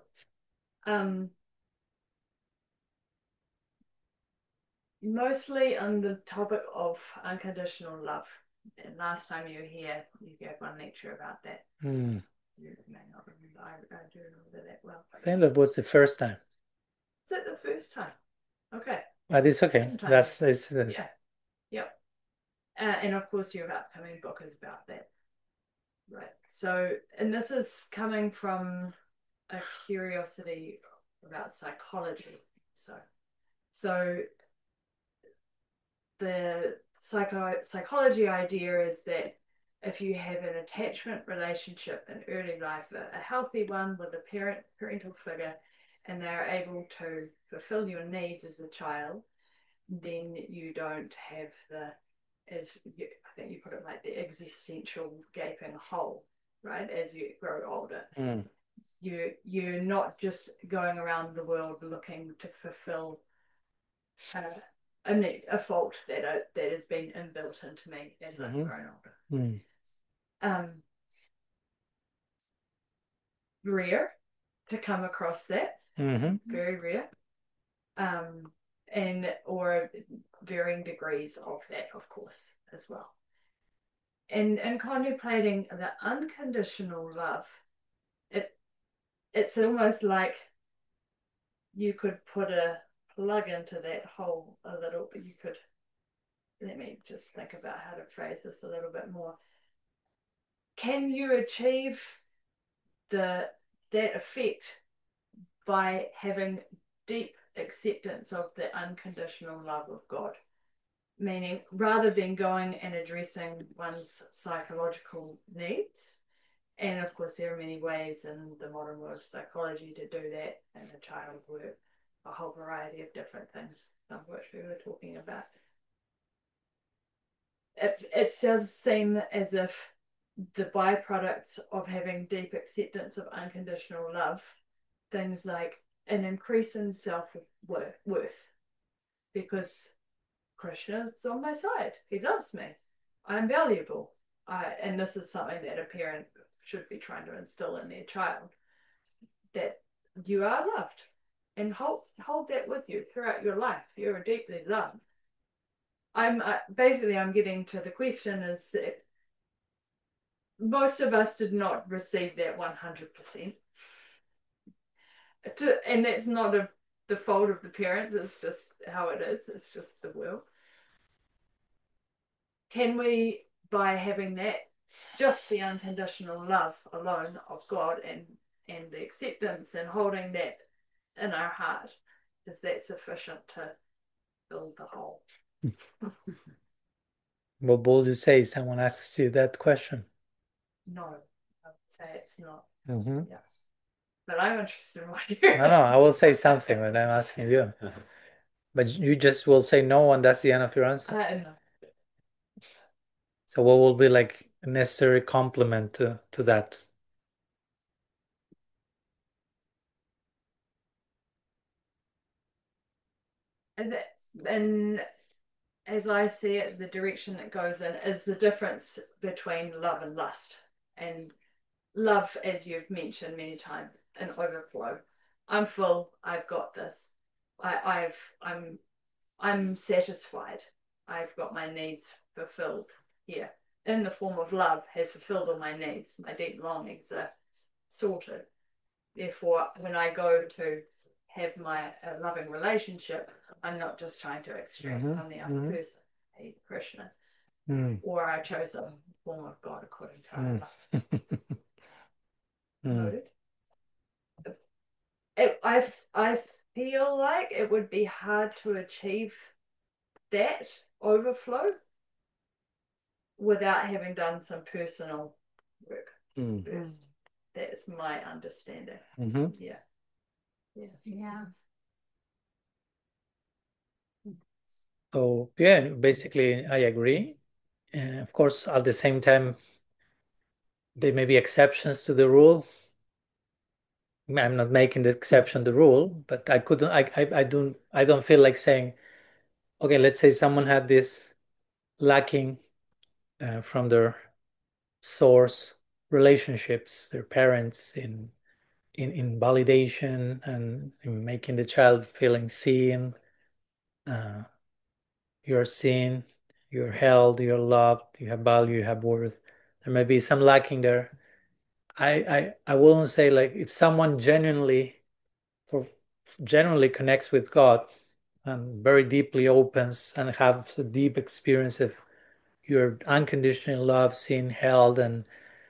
C: Mostly on the topic of unconditional love. And last time you were here, you gave one lecture about that. You may not remember. I do remember that well.
A: I think that was the first time.
C: Is it the first time? Okay.
A: But it's okay. That's
C: yeah. Yep. And of course, your upcoming book is about that. Right. So, and this is coming from a curiosity about psychology. So the psychology idea is that if you have an attachment relationship in early life, a healthy one with a parental figure, and they're able to fulfill your needs as a child, then you don't have I think you put it like the existential gaping hole, right? As you grow older, you're not just going around the world looking to fulfill a fault that has been inbuilt into me as I've grown older. Rare to come across that, very rare, or varying degrees of that, of course, as well. And contemplating the unconditional love, it's almost like you could put a plug into that hole a little, but you could, let me just think about how to phrase this a little bit more. Can you achieve that effect by having deep acceptance of the unconditional love of God? meaning rather than going and addressing one's psychological needs. And of course, there are many ways in the modern world of psychology to do that, and the child work, a whole variety of different things, some of which we were talking about. It does seem as if the byproducts of having deep acceptance of unconditional love, things like an increase in self-worth, because Krishna's on my side. He loves me. I'm valuable. And this is something that a parent should be trying to instill in their child, that you are loved, and hold that with you throughout your life. You're deeply loved. I'm getting to the question is that most of us did not receive that 100%. And that's not the fault of the parents, it's just how it is, it's just the world. Can we, by having that, just the unconditional love alone of God and the acceptance and holding that in our heart, is that sufficient to fill the hole?
A: What will you say if someone asks you that question?
C: No, I would say it's not.
A: Mm-hmm.
C: Yeah. But I'm interested in what you.
A: No, I will say something when I'm asking you. But you just will say no, and that's the end of your answer.
C: No.
A: So what will be like a necessary complement to that?
C: And as I see it, the direction it goes in is the difference between love and lust. And love, as you've mentioned many times, an overflow. I'm full. I've got this. I'm satisfied. I've got my needs fulfilled here. In the form of love, has fulfilled all my needs. My deep longings are sorted. Therefore, when I go to have my loving relationship, I'm not just trying to extract from the other person, a Krishna, or I chose a form of God according to our love. Noted. I feel like it would be hard to achieve that overflow without having done some personal work first. That's my understanding. Yeah.
A: So yeah, basically I agree. Of course, at the same time, there may be exceptions to the rule. I'm not making the exception the rule, but I don't feel like saying, okay, let's say someone had this lacking from their source relationships, their parents in validation and in making the child feeling seen. You're seen, you're held, you're loved, you have value, you have worth. There may be some lacking there. I wouldn't say like if someone genuinely connects with God and very deeply opens and have a deep experience of your unconditional love, seen, held, and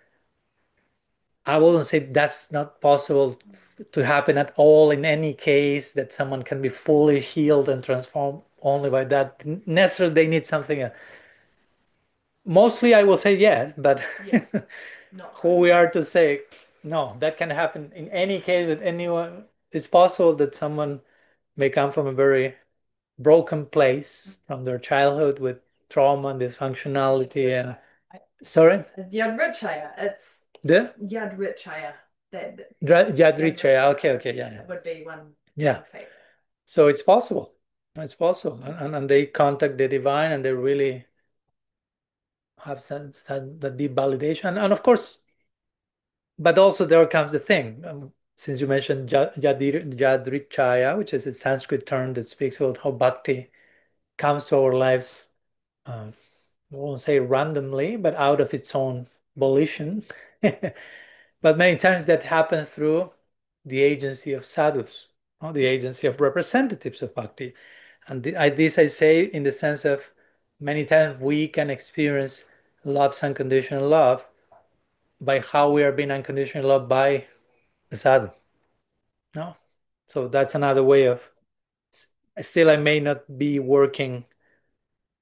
A: I wouldn't say that's not possible to happen at all in any case, that someone can be fully healed and transformed only by that. Necessarily, they need something else. Mostly, I will say yes, but who we are to say no, that can happen in any case with anyone. It's possible that someone may come from a very broken place from their childhood with trauma and dysfunctionality and sorry?
C: Yadrichaya. It's
A: The
C: Yadrichaya.
A: Yadrichaya. Okay, yeah.
C: Would be one.
A: Yeah.
C: Faith.
A: So it's possible. It's possible. And they contact the divine and they really have that deep validation. And of course, but also there comes the thing. Since you mentioned Yadrichaya, which is a Sanskrit term that speaks about how bhakti comes to our lives, I won't say randomly, but out of its own volition. But many times that happens through the agency of sadhus, the agency of representatives of bhakti. And this I say in the sense of many times we can experience love's unconditional love by how we are being unconditionally loved by the sadhu. No? So that's another way of, still I may not be working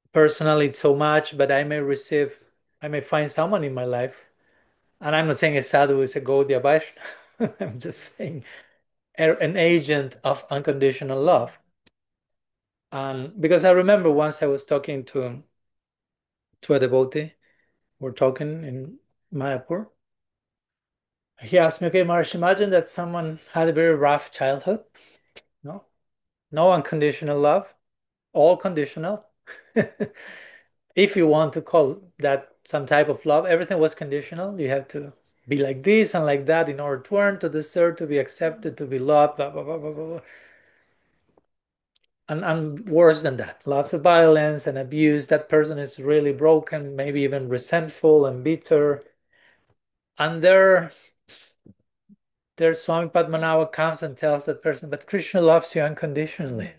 A: personally so much, but I may find someone in my life. And I'm not saying a sadhu is a Gaudiya Vaishnava. I'm just saying an agent of unconditional love. And because I remember once I was talking to a devotee, we're talking in Mayapur. He asked me, okay, Marsh, imagine that someone had a very rough childhood, no, no unconditional love, all conditional. If you want to call that some type of love, everything was conditional. You have to be like this and like that in order to earn, to deserve, to be accepted, to be loved, blah, blah, blah, blah, blah, blah. And worse than that, lots of violence and abuse. That person is really broken, maybe even resentful and bitter. And there Swami Padmanabha comes and tells that person, but Krishna loves you unconditionally.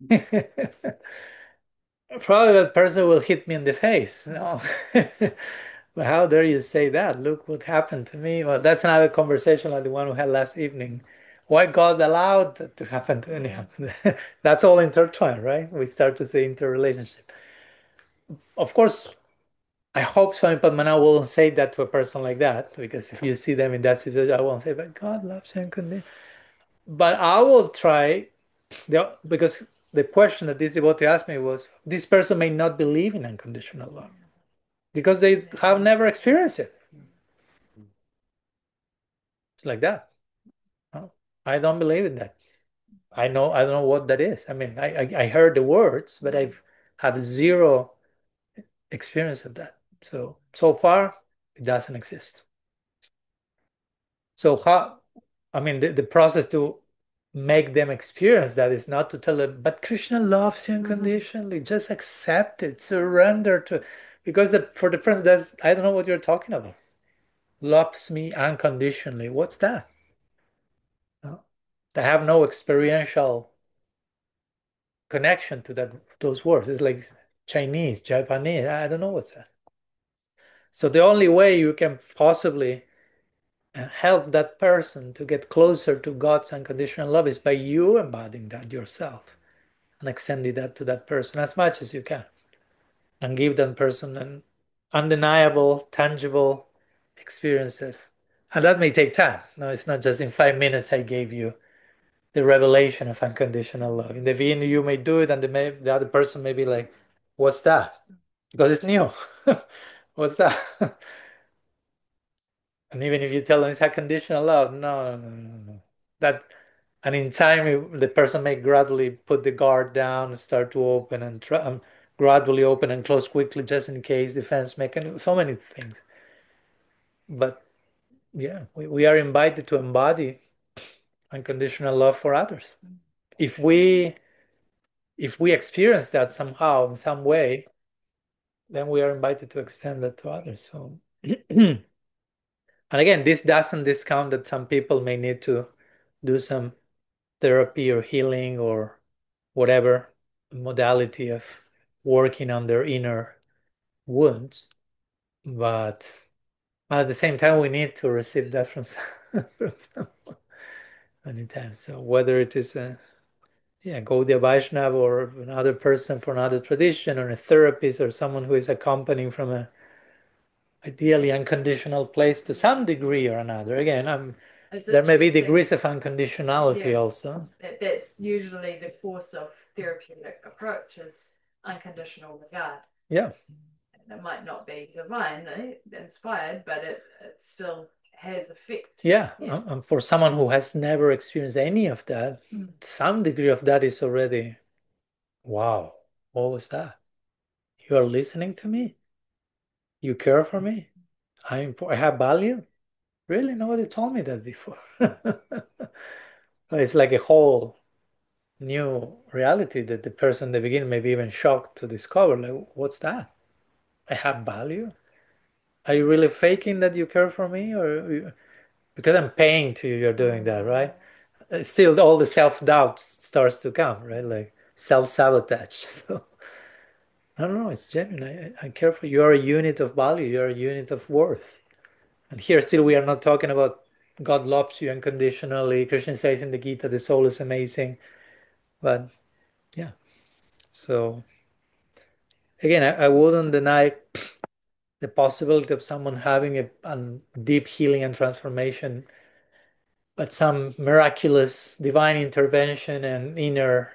A: Probably that person will hit me in the face. No. But how dare you say that? Look what happened to me. Well, that's another conversation like the one we had last evening. Why God allowed that to happen to anyone? That's all intertwined, right? We start to see interrelationship. Of course, I hope Swami Padmanabha won't say that to a person like that, because if you see them in that situation, I won't say, but God loves you unconditionally. But I will try, because the question that this devotee asked me was, this person may not believe in unconditional love because they have never experienced it. It's like that. No, I don't believe in that. I don't know what that is. I mean, I heard the words, but I have zero experience of that. So far, it doesn't exist. So I mean, the process to make them experience that is not to tell them, but Krishna loves you unconditionally. Just accept it, surrender to, because for the person that's, I don't know what you're talking about. Loves me unconditionally. What's that? No? They have no experiential connection to those words. It's like Chinese, Japanese. I don't know what's that. So the only way you can possibly help that person to get closer to God's unconditional love is by you embodying that yourself and extending that to that person as much as you can and give that person an undeniable, tangible experience of. And that may take time. No, it's not just in 5 minutes I gave you the revelation of unconditional love. In the beginning, you may do it, and the other person may be like, "What's that?" Because it's new. What's that? And even if you tell them it's unconditional love, no, no, no, no, no. That, and in time, the person may gradually put the guard down and start to open and gradually open and close quickly, just in case defense mechanism. So many things. But yeah, we are invited to embody unconditional love for others. If we experience that somehow in some way, then we are invited to extend that to others. So, and again, this doesn't discount that some people may need to do some therapy or healing or whatever modality of working on their inner wounds. But at the same time, we need to receive that from, from someone anytime. So whether it is a Gaudiya Vaishnava or another person from another tradition or a therapist or someone who is accompanying from a ideally unconditional place to some degree or another. Again, there may be degrees of unconditionality also.
C: That's usually the course of therapeutic approach is unconditional regard.
A: Yeah.
C: And it might not be divinely inspired, but it still has effect.
A: Yeah. And for someone who has never experienced any of that, some degree of that is already, wow, what was that? You are listening to me? You care for me? I have value? Really? Nobody told me that before. It's like a whole new reality that the person in the beginning may be even shocked to discover. Like, what's that? I have value? Are you really faking that you care for me? Or because I'm paying to you, you're doing that, right? Still, all the self-doubt starts to come, right? Like self-sabotage. So, I don't know, it's genuine. I care for you. You're a unit of value. You're a unit of worth. And here still we are not talking about God loves you unconditionally. Krishna says in the Gita, the soul is amazing. But yeah, so again, I wouldn't deny the possibility of someone having a deep healing and transformation, but some miraculous divine intervention and inner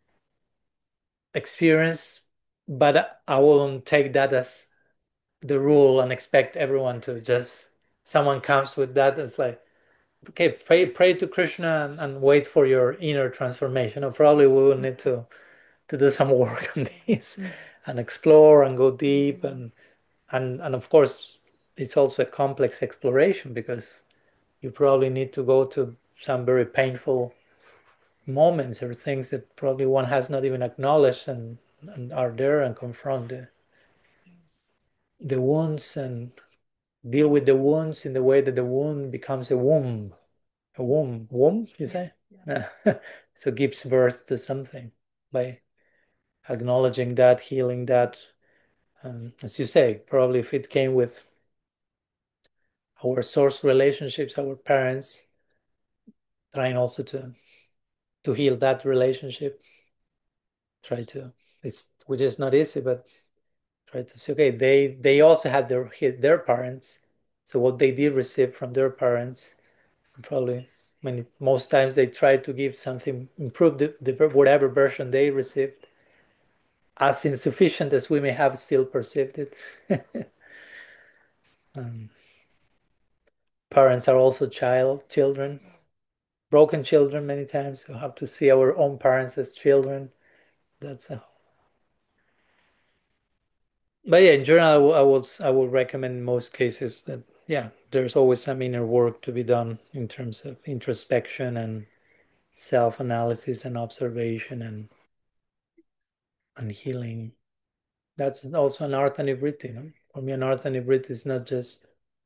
A: experience. But I wouldn't take that as the rule and expect everyone to just, someone comes with that. It's like, okay, pray to Krishna and wait for your inner transformation. Or probably we will need to do some work on this and explore and go deep and of course it's also a complex exploration because you probably need to go to some very painful moments or things that probably one has not even acknowledged and are there and confront the wounds and deal with the wounds in the way that the wound becomes a womb. A womb, you say? Yeah. So gives birth to something by acknowledging that, healing that. As you say, probably if it came with our source relationships, our parents, trying also to heal that relationship, try to, it's which is not easy, but try to say, okay, they also had their parents, so what they did receive from their parents, probably most times they try to give something, improve the whatever version they received, as insufficient as we may have still perceived it. um, Parents are also children, broken children many times. We have to see our own parents as children. That's a But yeah, in general, I would recommend in most cases that yeah, there's always some inner work to be done in terms of introspection and self-analysis and observation and healing. That's also an artha nivritti, no? For me, an artha nivritti is not just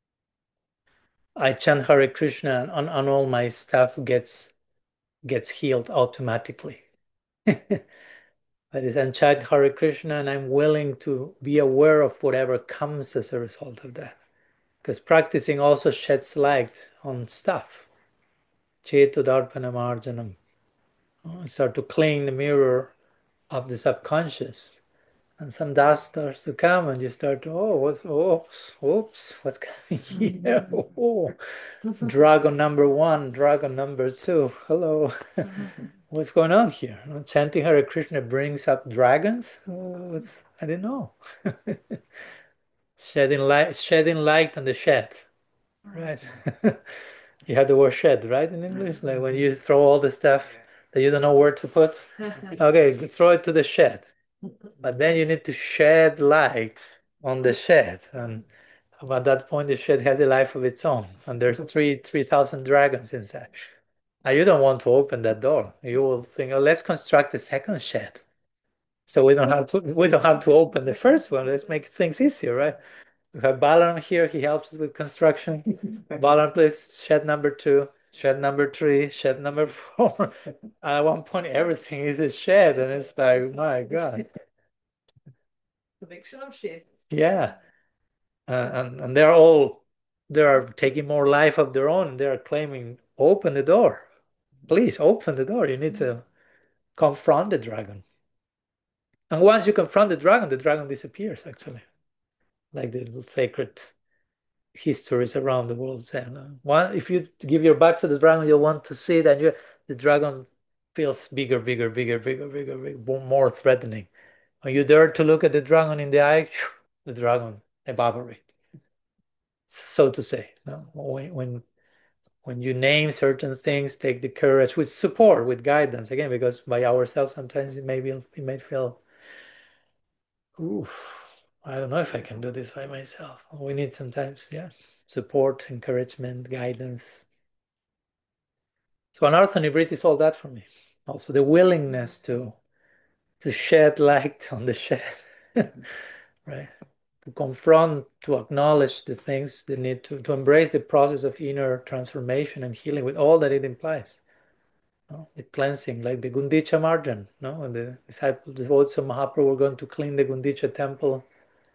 A: I chant Hare Krishna and all my stuff gets healed automatically. But it's I chant Hare Krishna and I'm willing to be aware of whatever comes as a result of that. Because practicing also sheds light on stuff. Chetu darpana marjanam. Start to clean the mirror of the subconscious. And some dust starts to come and you start to, oops, what's coming here? Oh, dragon number one, dragon number two. Hello. What's going on here? Chanting Hare Krishna brings up dragons? I didn't know. Shedding light on the shed. Right. You have the word shed, right, in English? Like when you throw all the stuff that you don't know where to put. Okay, throw it to the shed. But then you need to shed light on the shed. And at that point, the shed has a life of its own. And there's 3,000 dragons inside. And you don't want to open that door. You will think, oh, let's construct a second shed. So we don't have to open the first one. Let's make things easier, right? We have Balaram here. He helps us with construction. Balaram plays shed number 2, shed number 3, shed number 4. At one point, everything is a shed, and it's like, my God.
C: The big shop shed.
A: Yeah. And they are taking more life of their own. They are claiming, open the door. Please open the door. You need to confront the dragon. And once you confront the dragon disappears, actually. Like the sacred histories around the world saying, if you give your back to the dragon, you'll want to see it, and the dragon feels bigger, bigger, bigger, bigger, bigger, bigger, more threatening. When you dare to look at the dragon in the eye, the dragon evaporates, so to say. No? When you name certain things, take the courage with support, with guidance, again, because by ourselves sometimes it may feel, oof, I don't know if I can do this by myself. We need sometimes, yeah, support, encouragement, guidance. So Anartha Nivrit is all that for me. Also the willingness to shed light on the shed, right? To confront, to acknowledge the things, the need to embrace the process of inner transformation and healing with all that it implies. No? The cleansing, like the Gundicha Marjan, no? When the disciples, the devotees of Mahaprabhu were going to clean the Gundicha temple,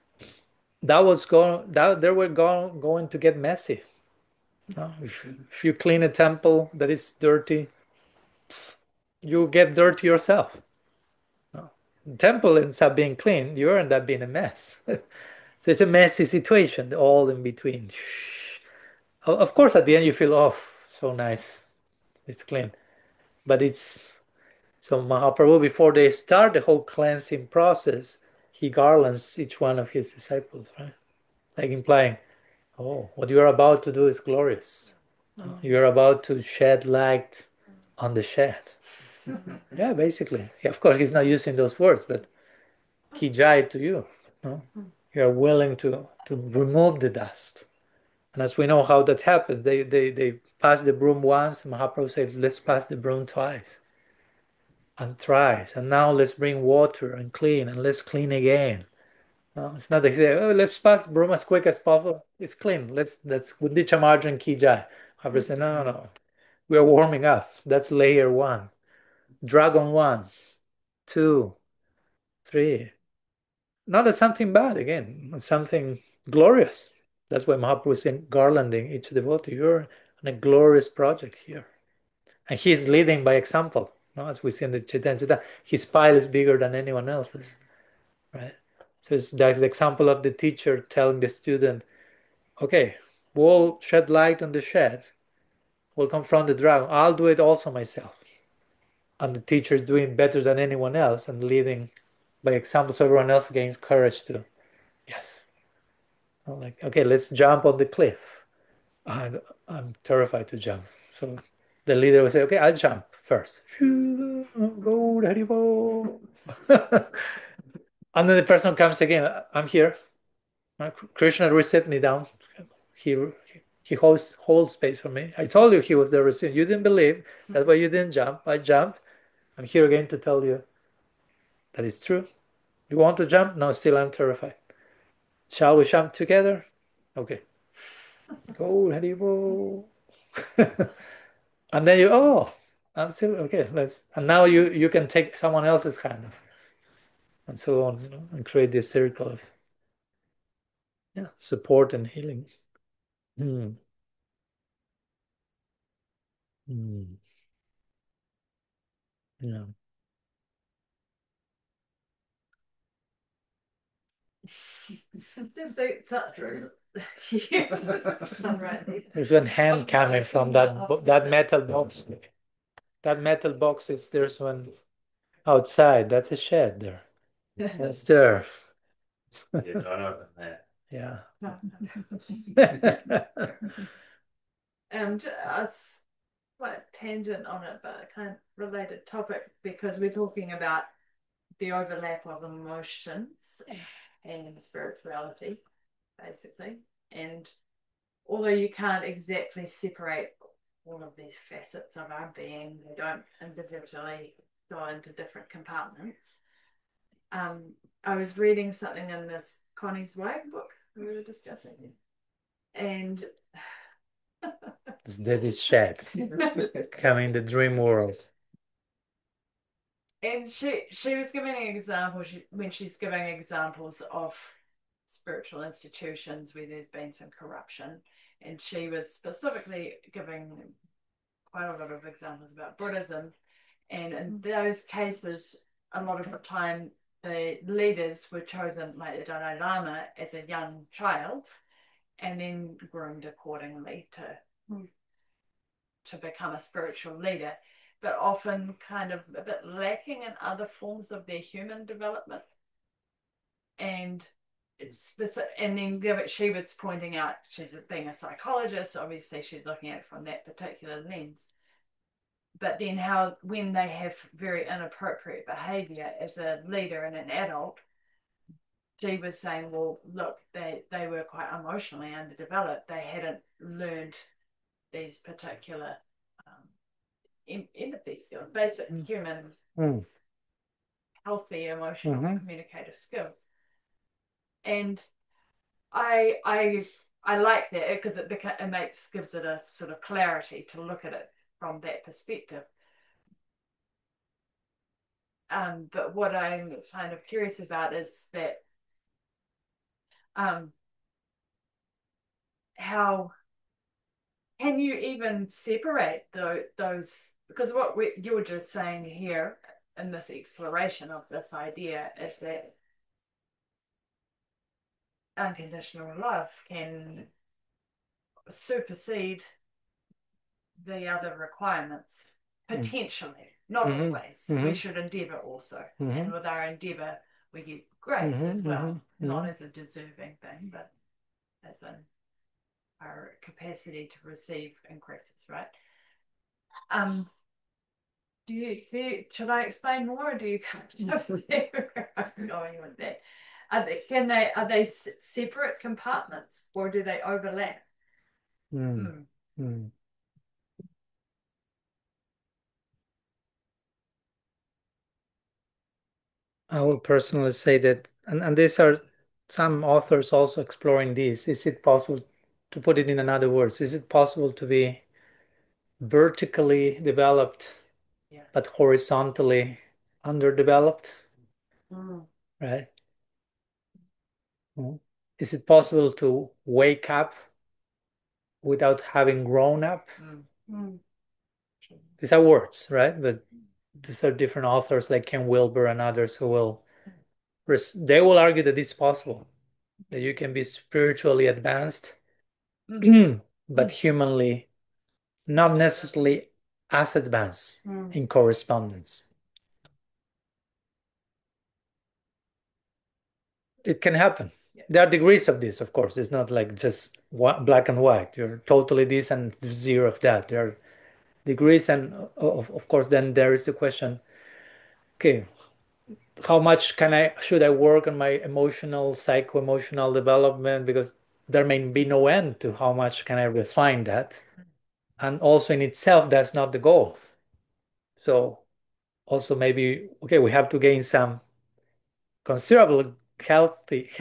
A: they were going to get messy. No? If you clean a temple that is dirty, you get dirty yourself. No? The temple ends up being clean, you end up being a mess. So it's a messy situation, all in between. Of course, at the end you feel, oh, so nice, it's clean. But it's so Mahaprabhu, before they start the whole cleansing process, he garlands each one of his disciples, right? Like implying, oh, what you are about to do is glorious. You are about to shed light on the shed. Yeah, basically. Yeah, of course, he's not using those words, but ki jai to you. No? You are willing to remove the dust. And as we know how that happens, they pass the broom once, and Mahaprabhu said, let's pass the broom twice and thrice. And now let's bring water and clean, and let's clean again. No, it's not they say, oh, let's pass the broom as quick as possible. It's clean. Let's Gundicha Marjan Ki Jai. Mahaprabhu said, no, no, no. We are warming up. That's layer one. Dragon one, two, three. Not as something bad again, something glorious. That's why Mahaprabhu is garlanding each devotee. You're on a glorious project here. And he's leading by example. No? As we see in the Chaitanya Chaitanya, his pile is bigger than anyone else's. Right? So that's the example of the teacher telling the student, okay, we'll shed light on the shed. We'll confront the dragon. I'll do it also myself. And the teacher is doing better than anyone else and leading by example, so everyone else gains courage to, yes. I'm like, okay, let's jump on the cliff. I'm terrified to jump. So the leader will say, okay, I'll jump first. Go, Haribo. And then the person comes again, I'm here. Krishna reset me down. He he holds space for me. I told you he was there receiving. You didn't believe. That's why you didn't jump. I jumped. I'm here again to tell you that it's true. You want to jump? No, still I'm terrified. Shall we jump together? Okay. Go, Haribo. And then you, oh, I'm still okay. Let's, and now you can take someone else's hand, and so on, and create this circle of, yeah, support and healing. Hmm. Hmm. Yeah.
C: Just like such true. Right.
A: There's one hand coming from that metal box. That metal box is there's one outside. That's a shed there. That's there.
D: Yeah, don't open that.
A: Yeah.
C: Just quite tangent on it, but a kind of related topic because we're talking about the overlap of emotions and spirituality, basically. And although you can't exactly separate all of these facets of our being, they don't individually go into different compartments. I was reading something in this Connie Zweig book we were discussing, and
A: It's Debbie's shed coming the dream world.
C: and she was giving an example when she's giving examples of spiritual institutions where there's been some corruption, and she was specifically giving quite a lot of examples about Buddhism, and in those cases, a lot of the time the leaders were chosen, like the Dalai Lama, as a young child, and then groomed accordingly to become a spiritual leader, but often kind of a bit lacking in other forms of their human development. And and then she was pointing out, she's being a psychologist, obviously she's looking at it from that particular lens. But then how when they have very inappropriate behavior as a leader and an adult, she was saying, well, look, they were quite emotionally underdeveloped. They hadn't learned these particular empathy skills, basic human, healthy, emotional, communicative skills. And I like that because it gives it a sort of clarity to look at it from that perspective. But what I'm kind of curious about is that how can you even separate those? Because what you were just saying here in this exploration of this idea is that unconditional love can supersede the other requirements potentially, not always. We should endeavor also, and with our endeavor we get grace as well, not as a deserving thing, but as in our capacity to receive increases, right? Should I explain more, or do you kind of where I'm going with that? Are they separate compartments, or do they overlap?
A: I would personally say that, and these are some authors also exploring this. Is it possible to put it in another words? Is it possible to be vertically developed, but horizontally underdeveloped? Right? Is it possible to wake up without having grown up? These are words, right? But these are different authors like Ken Wilber and others who will they will argue that it's possible, that you can be spiritually advanced, but humanly not necessarily as advanced in correspondence. It can happen. There are degrees of this, of course. It's not like just black and white. You're totally this and zero of that. There are degrees, and of course, then there is the question, okay, how much should I work on my emotional, psycho-emotional development? Because there may be no end to how much can I refine that. And also in itself, that's not the goal. So also maybe, okay, we have to gain some considerable healthy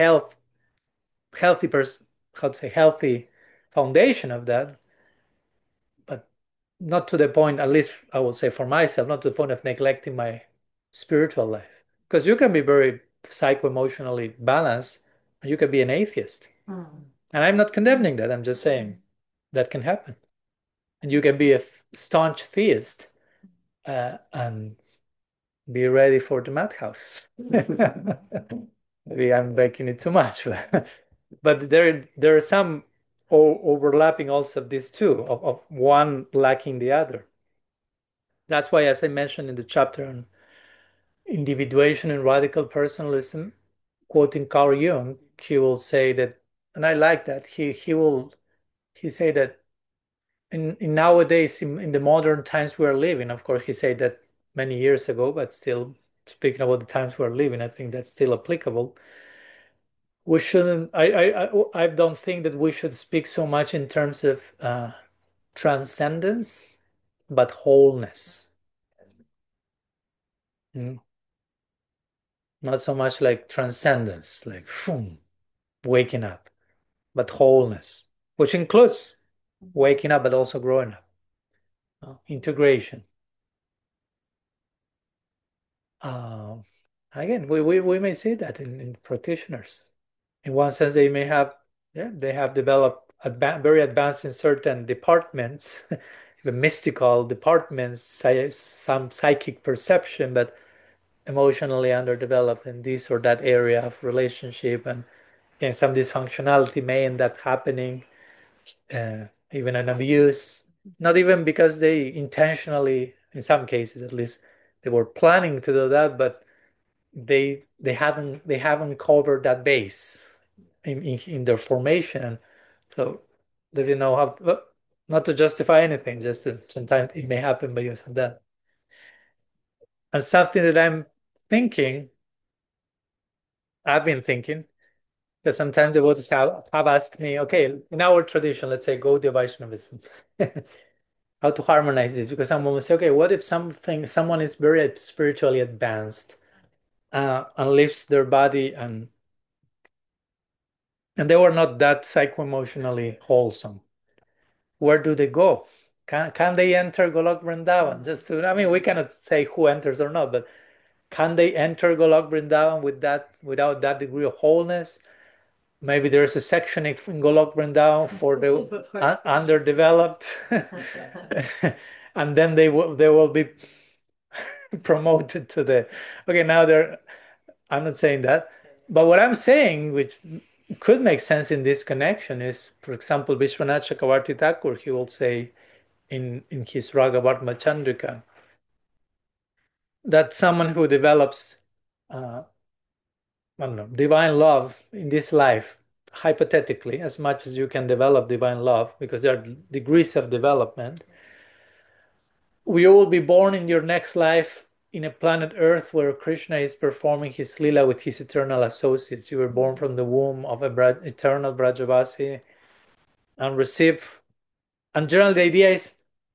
A: healthy foundation of that, but not to the point, at least I would say for myself, not to the point of neglecting my spiritual life. Because you can be very psycho-emotionally balanced and you can be an atheist. And I'm not condemning that. I'm just saying that can happen. And you can be a staunch theist and be ready for the madhouse. Maybe I'm making it too much. But there are some overlapping also of these two, of one lacking the other. That's why, as I mentioned in the chapter on individuation and radical personalism, quoting Carl Jung, he will say that, and I like that, he say that in nowadays, in the modern times we are living, of course, he said that many years ago, but still speaking about the times we're living, I think that's still applicable. We shouldn't, I don't think that we should speak so much in terms of transcendence, but wholeness. Not so much like transcendence, like waking up, but wholeness, which includes waking up, but also growing up. Integration. Again, we may see that in practitioners. In one sense, they may have, they have developed very advanced in certain departments, even mystical departments, some psychic perception, but emotionally underdeveloped in this or that area of relationship, and again, some dysfunctionality may end up happening, even an abuse, not even because they intentionally, in some cases at least, they were planning to do that, but they haven't covered that base in their formation, and so they didn't know how. Well, not to justify anything, just to sometimes it may happen because of that. And something that I've been thinking, because sometimes the voters have asked me, okay, in our tradition, let's say Gaudiya Vaishnavism, how to harmonize this? Because someone will say, okay, what if someone is very spiritually advanced and leaves their body and they were not that psycho-emotionally wholesome. Where do they go? Can they enter Golok Vrindavan? I mean, we cannot say who enters or not, but can they enter Golok Vrindavan without that degree of wholeness? Maybe there's a section in Golok Vrindavan for the underdeveloped, and then they will be promoted to the, okay, now I'm not saying that. But what I'm saying, which could make sense in this connection, is, for example, Vishwanath Chakravarti Thakur, he will say in his Raga Vartma Chandrika that someone who develops, I don't know, divine love in this life, hypothetically, as much as you can develop divine love, because there are degrees of development, we will be born in your next life in a planet Earth where Krishna is performing his lila with his eternal associates. You were born from the womb of eternal Brajavasi and receive. And generally, the idea is,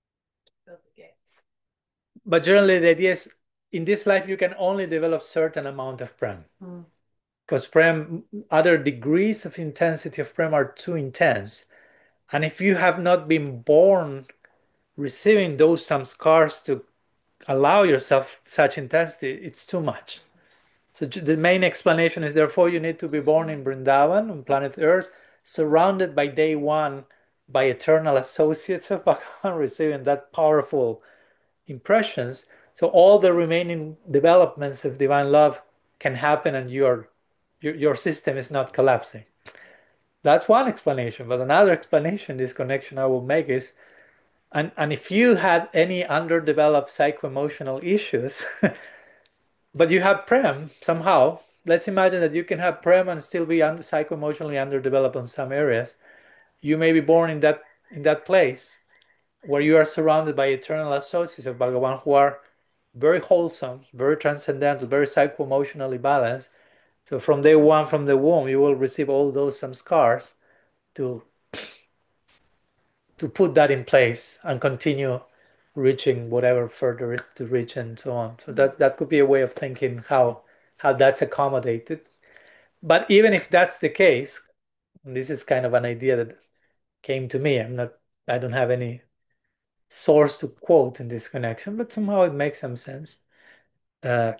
A: but generally, the idea is in this life, you can only develop certain amount of prem. Because prem, other degrees of intensity of prem are too intense. And if you have not been born receiving those samskars to allow yourself such intensity, it's too much. So the main explanation is therefore you need to be born in Vrindavan, on planet Earth, surrounded by day one by eternal associates of Bhagavan, receiving that powerful impressions. So all the remaining developments of divine love can happen and your system is not collapsing. That's one explanation. But another explanation, this connection I will make is, and if you had any underdeveloped psycho-emotional issues, but you have prem somehow, let's imagine that you can have prem and still be psycho-emotionally underdeveloped in some areas. You may be born in that place where you are surrounded by eternal associates of Bhagavan who are very wholesome, very transcendental, very psycho-emotionally balanced. So from day one, from the womb, you will receive all those samskars to put that in place and continue reaching whatever further is to reach and so on. So that could be a way of thinking how that's accommodated. But even if that's the case, and this is kind of an idea that came to me. I don't have any source to quote in this connection, but somehow it makes some sense. And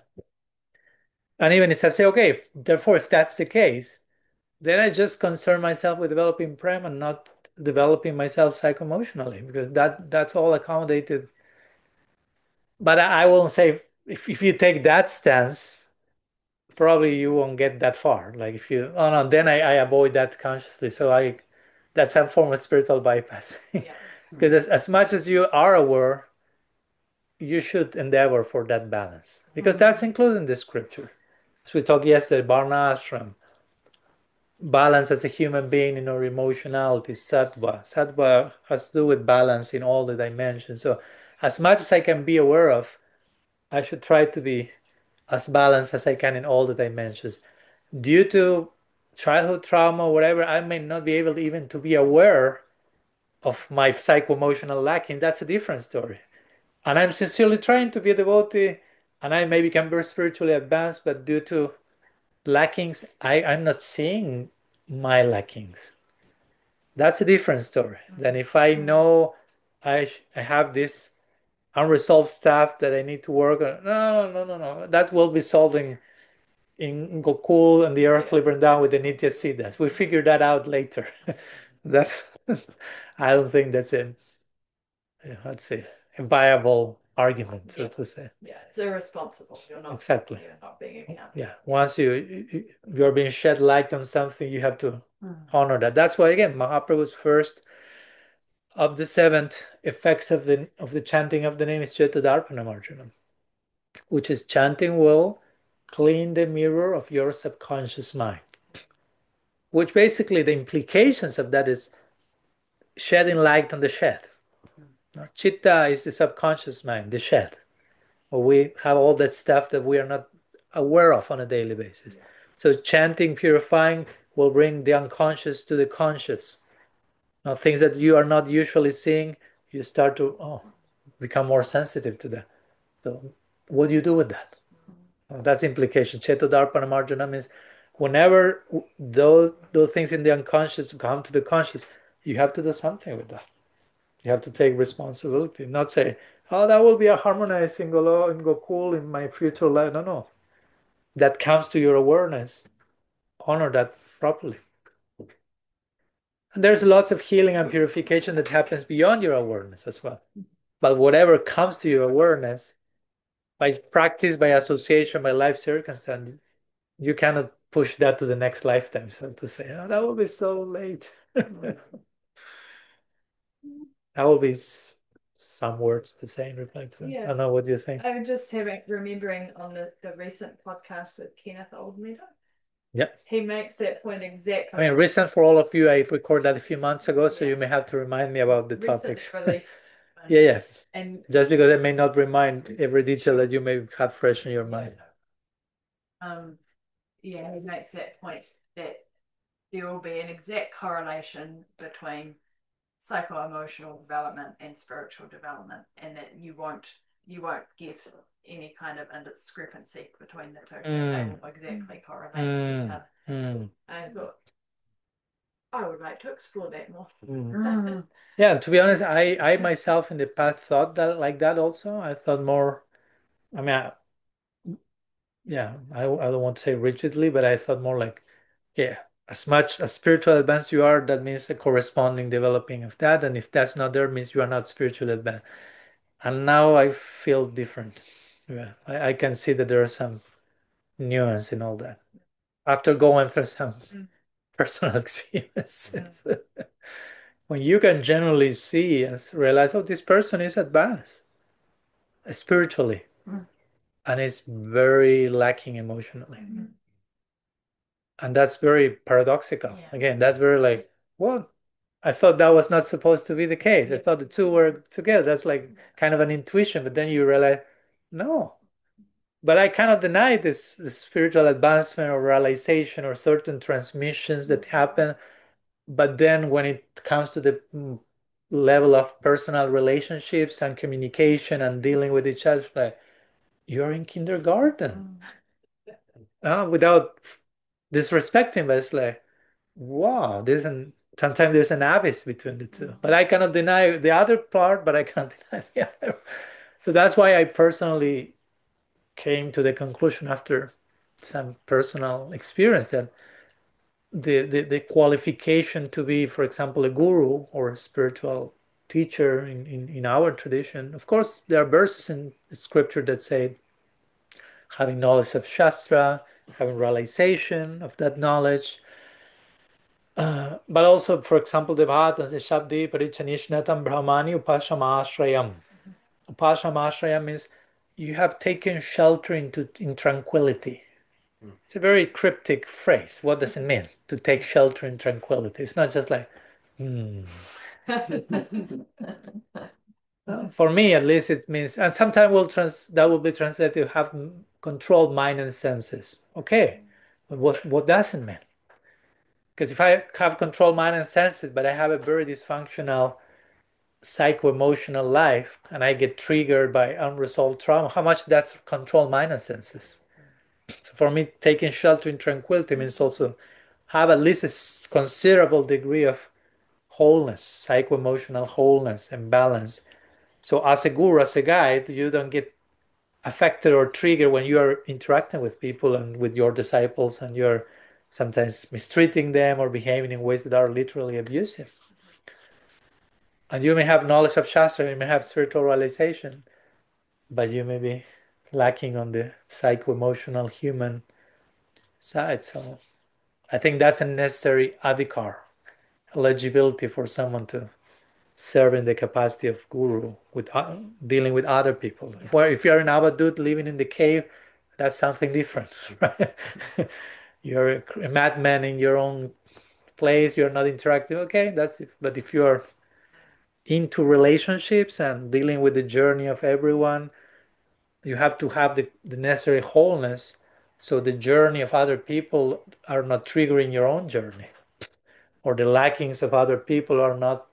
A: even if I say, okay, therefore, if that's the case, then I just concern myself with developing prem and not developing myself psycho-emotionally, because that's all accommodated. But I won't say if you take that stance, probably you won't get that far. Like if you, oh no, then I avoid that consciously. So that's some form of spiritual bypass.
C: Yeah.
A: Because as much as you are aware, you should endeavor for that balance, because that's included in the scripture. As we talked yesterday, Varna Ashram, balance as a human being in our emotionality, sattva. Sattva has to do with balance in all the dimensions. So as much as I can be aware of, I should try to be as balanced as I can in all the dimensions. Due to childhood trauma or whatever, I may not be able even to be aware of my psycho-emotional lacking. That's a different story. And I'm sincerely trying to be a devotee, and I maybe can be spiritually advanced, but due to lackings, I'm not seeing my lackings. That's a different story than if I know I have this unresolved stuff that I need to work on. No. That will be solved in Gokul and the earthly Vrindavan with the Nitya Siddhas. We figure that out later. That's I don't think that's let's say a viable argument, so to say.
C: Yeah, it's irresponsible.
A: Exactly.
C: You're not being accountable.
A: Yeah, once you're being shed light on something, you have to honor that. That's why again, Mahaprabhu's first of the 7th effects of the chanting of the name is Chetadarpanam Arjuna, which is chanting will clean the mirror of your subconscious mind. Which basically the implications of that is shedding light on the shed. Chitta is the subconscious mind, the shed. Where we have all that stuff that we are not aware of on a daily basis. So chanting, purifying will bring the unconscious to the conscious. Now, things that you are not usually seeing, you start to become more sensitive to that. So what do you do with that? That's implication. Chetodarpana marjana means whenever those things in the unconscious come to the conscious, you have to do something with that. You have to take responsibility, not say, oh, that will be a harmonized in Gokul in my future life. No. That comes to your awareness. Honor that properly. And there's lots of healing and purification that happens beyond your awareness as well. But whatever comes to your awareness, by practice, by association, by life circumstance, you cannot push that to the next lifetime, so to say. Oh, that will be so late. That will be some words to say in reply to that.
C: Yeah.
A: I don't know, what do you think?
C: I'm just remembering on the recent podcast with Kenneth Oldmeadow.
A: Yeah.
C: He makes that point exactly.
A: I mean, recent for all of you, I recorded that a few months ago, so you may have to remind me about the topics.
C: Release.
A: Yeah.
C: And
A: just because I may not remind every detail that you may have fresh in your mind.
C: Yeah, he makes that point that there will be an exact correlation between psycho-emotional development and spiritual development, and that you won't get any kind of indiscrepancy between the two. They will exactly correlate with each other. I thought I would like to explore that more.
A: Yeah, to be honest, I myself in the past thought that like that also. I thought more, I mean, I don't want to say rigidly, but I thought more like, yeah, as much as spiritual advanced you are, that means a corresponding developing of that. And if that's not there, means you are not spiritually advanced. And now I feel different. Yeah, I can see that there are some nuance in all that after going through some personal experiences. When you can generally see and realize, oh, this person is advanced spiritually and is very lacking emotionally. And that's very paradoxical. Yeah. Again, that's very like, well, I thought that was not supposed to be the case. I thought the two were together. That's like kind of an intuition, but then you realize, no. But I cannot deny this spiritual advancement or realization or certain transmissions that happen. But then when it comes to the level of personal relationships and communication and dealing with each other, like, you're in kindergarten. Without disrespecting, but it's like, wow, sometimes there's an abyss between the two. But I cannot deny the other part, but I cannot deny the other. So that's why I personally came to the conclusion after some personal experience that the qualification to be, for example, a guru or a spiritual teacher in our tradition, of course, there are verses in scripture that say having knowledge of Shastra, having realization of that knowledge. But also, for example, the Bhagavatam says, Shabdi Parichanishnatam Brahmani Upashamashrayam. Upashamashrayam means you have taken shelter in tranquility. It's a very cryptic phrase. What does it mean to take shelter in tranquility? It's not just like, For me, at least, it means, and sometimes that will be translated to have controlled mind and senses. Okay, but what does it mean? Because if I have controlled mind and senses, but I have a very dysfunctional psycho-emotional life, and I get triggered by unresolved trauma, how much that's controlled mind and senses? So for me, taking shelter in tranquility means also have at least a considerable degree of wholeness, psycho-emotional wholeness and balance. So as a guru, as a guide, you don't get affected or triggered when you are interacting with people and with your disciples, and you're sometimes mistreating them or behaving in ways that are literally abusive. And you may have knowledge of Shastra, you may have spiritual realization, but you may be lacking on the psycho-emotional human side. So I think that's a necessary adhikar, eligibility for someone to serve in the capacity of guru, with dealing with other people. If you're an avadut living in the cave, that's something different, right? You're a madman in your own place, you're not interacting, okay, that's it. But if you're into relationships and dealing with the journey of everyone, you have to have the necessary wholeness, so the journey of other people are not triggering your own journey, or the lackings of other people are not,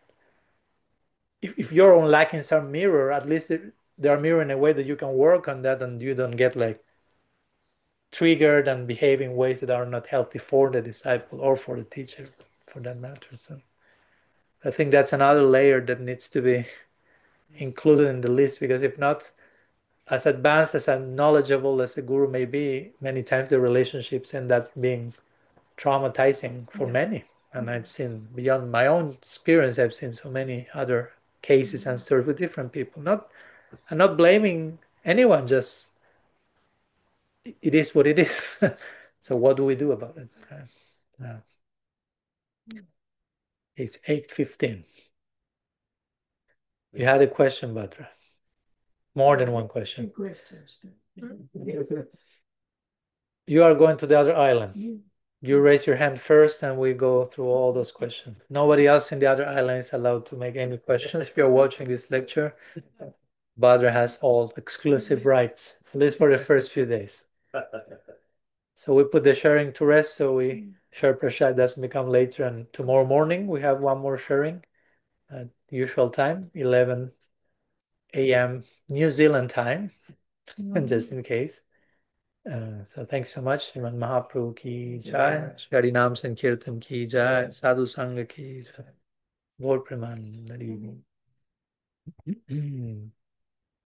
A: if your own lackings are mirror, at least they are mirror in a way that you can work on that, and you don't get like triggered and behave in ways that are not healthy for the disciple or for the teacher, for that matter. So I think that's another layer that needs to be included in the list, because if not, as advanced, as knowledgeable as a guru may be, many times the relationships end up being traumatizing for many. And I've seen, beyond my own experience, I've seen so many other cases and stories with different people. I'm not blaming anyone, just it is what it is. So what do we do about it? It's 8:15. You had a question, Batra. More than one question.
E: questions.
A: You are going to the other island. You raise your hand first and we go through all those questions. Nobody else in the other island is allowed to make any questions. If you're watching this lecture, Badra has all exclusive rights, at least for the first few days. So we put the sharing to rest so we share prashad doesn't become later. And tomorrow morning we have one more sharing at usual time, 11 a.m. New Zealand time, just in case. So thanks so much. Sriman Mahaprabhu ki jai, Shri Nam Sankirtan ki jai, Sadhu Sangha ki jai. Gaur Premanandi.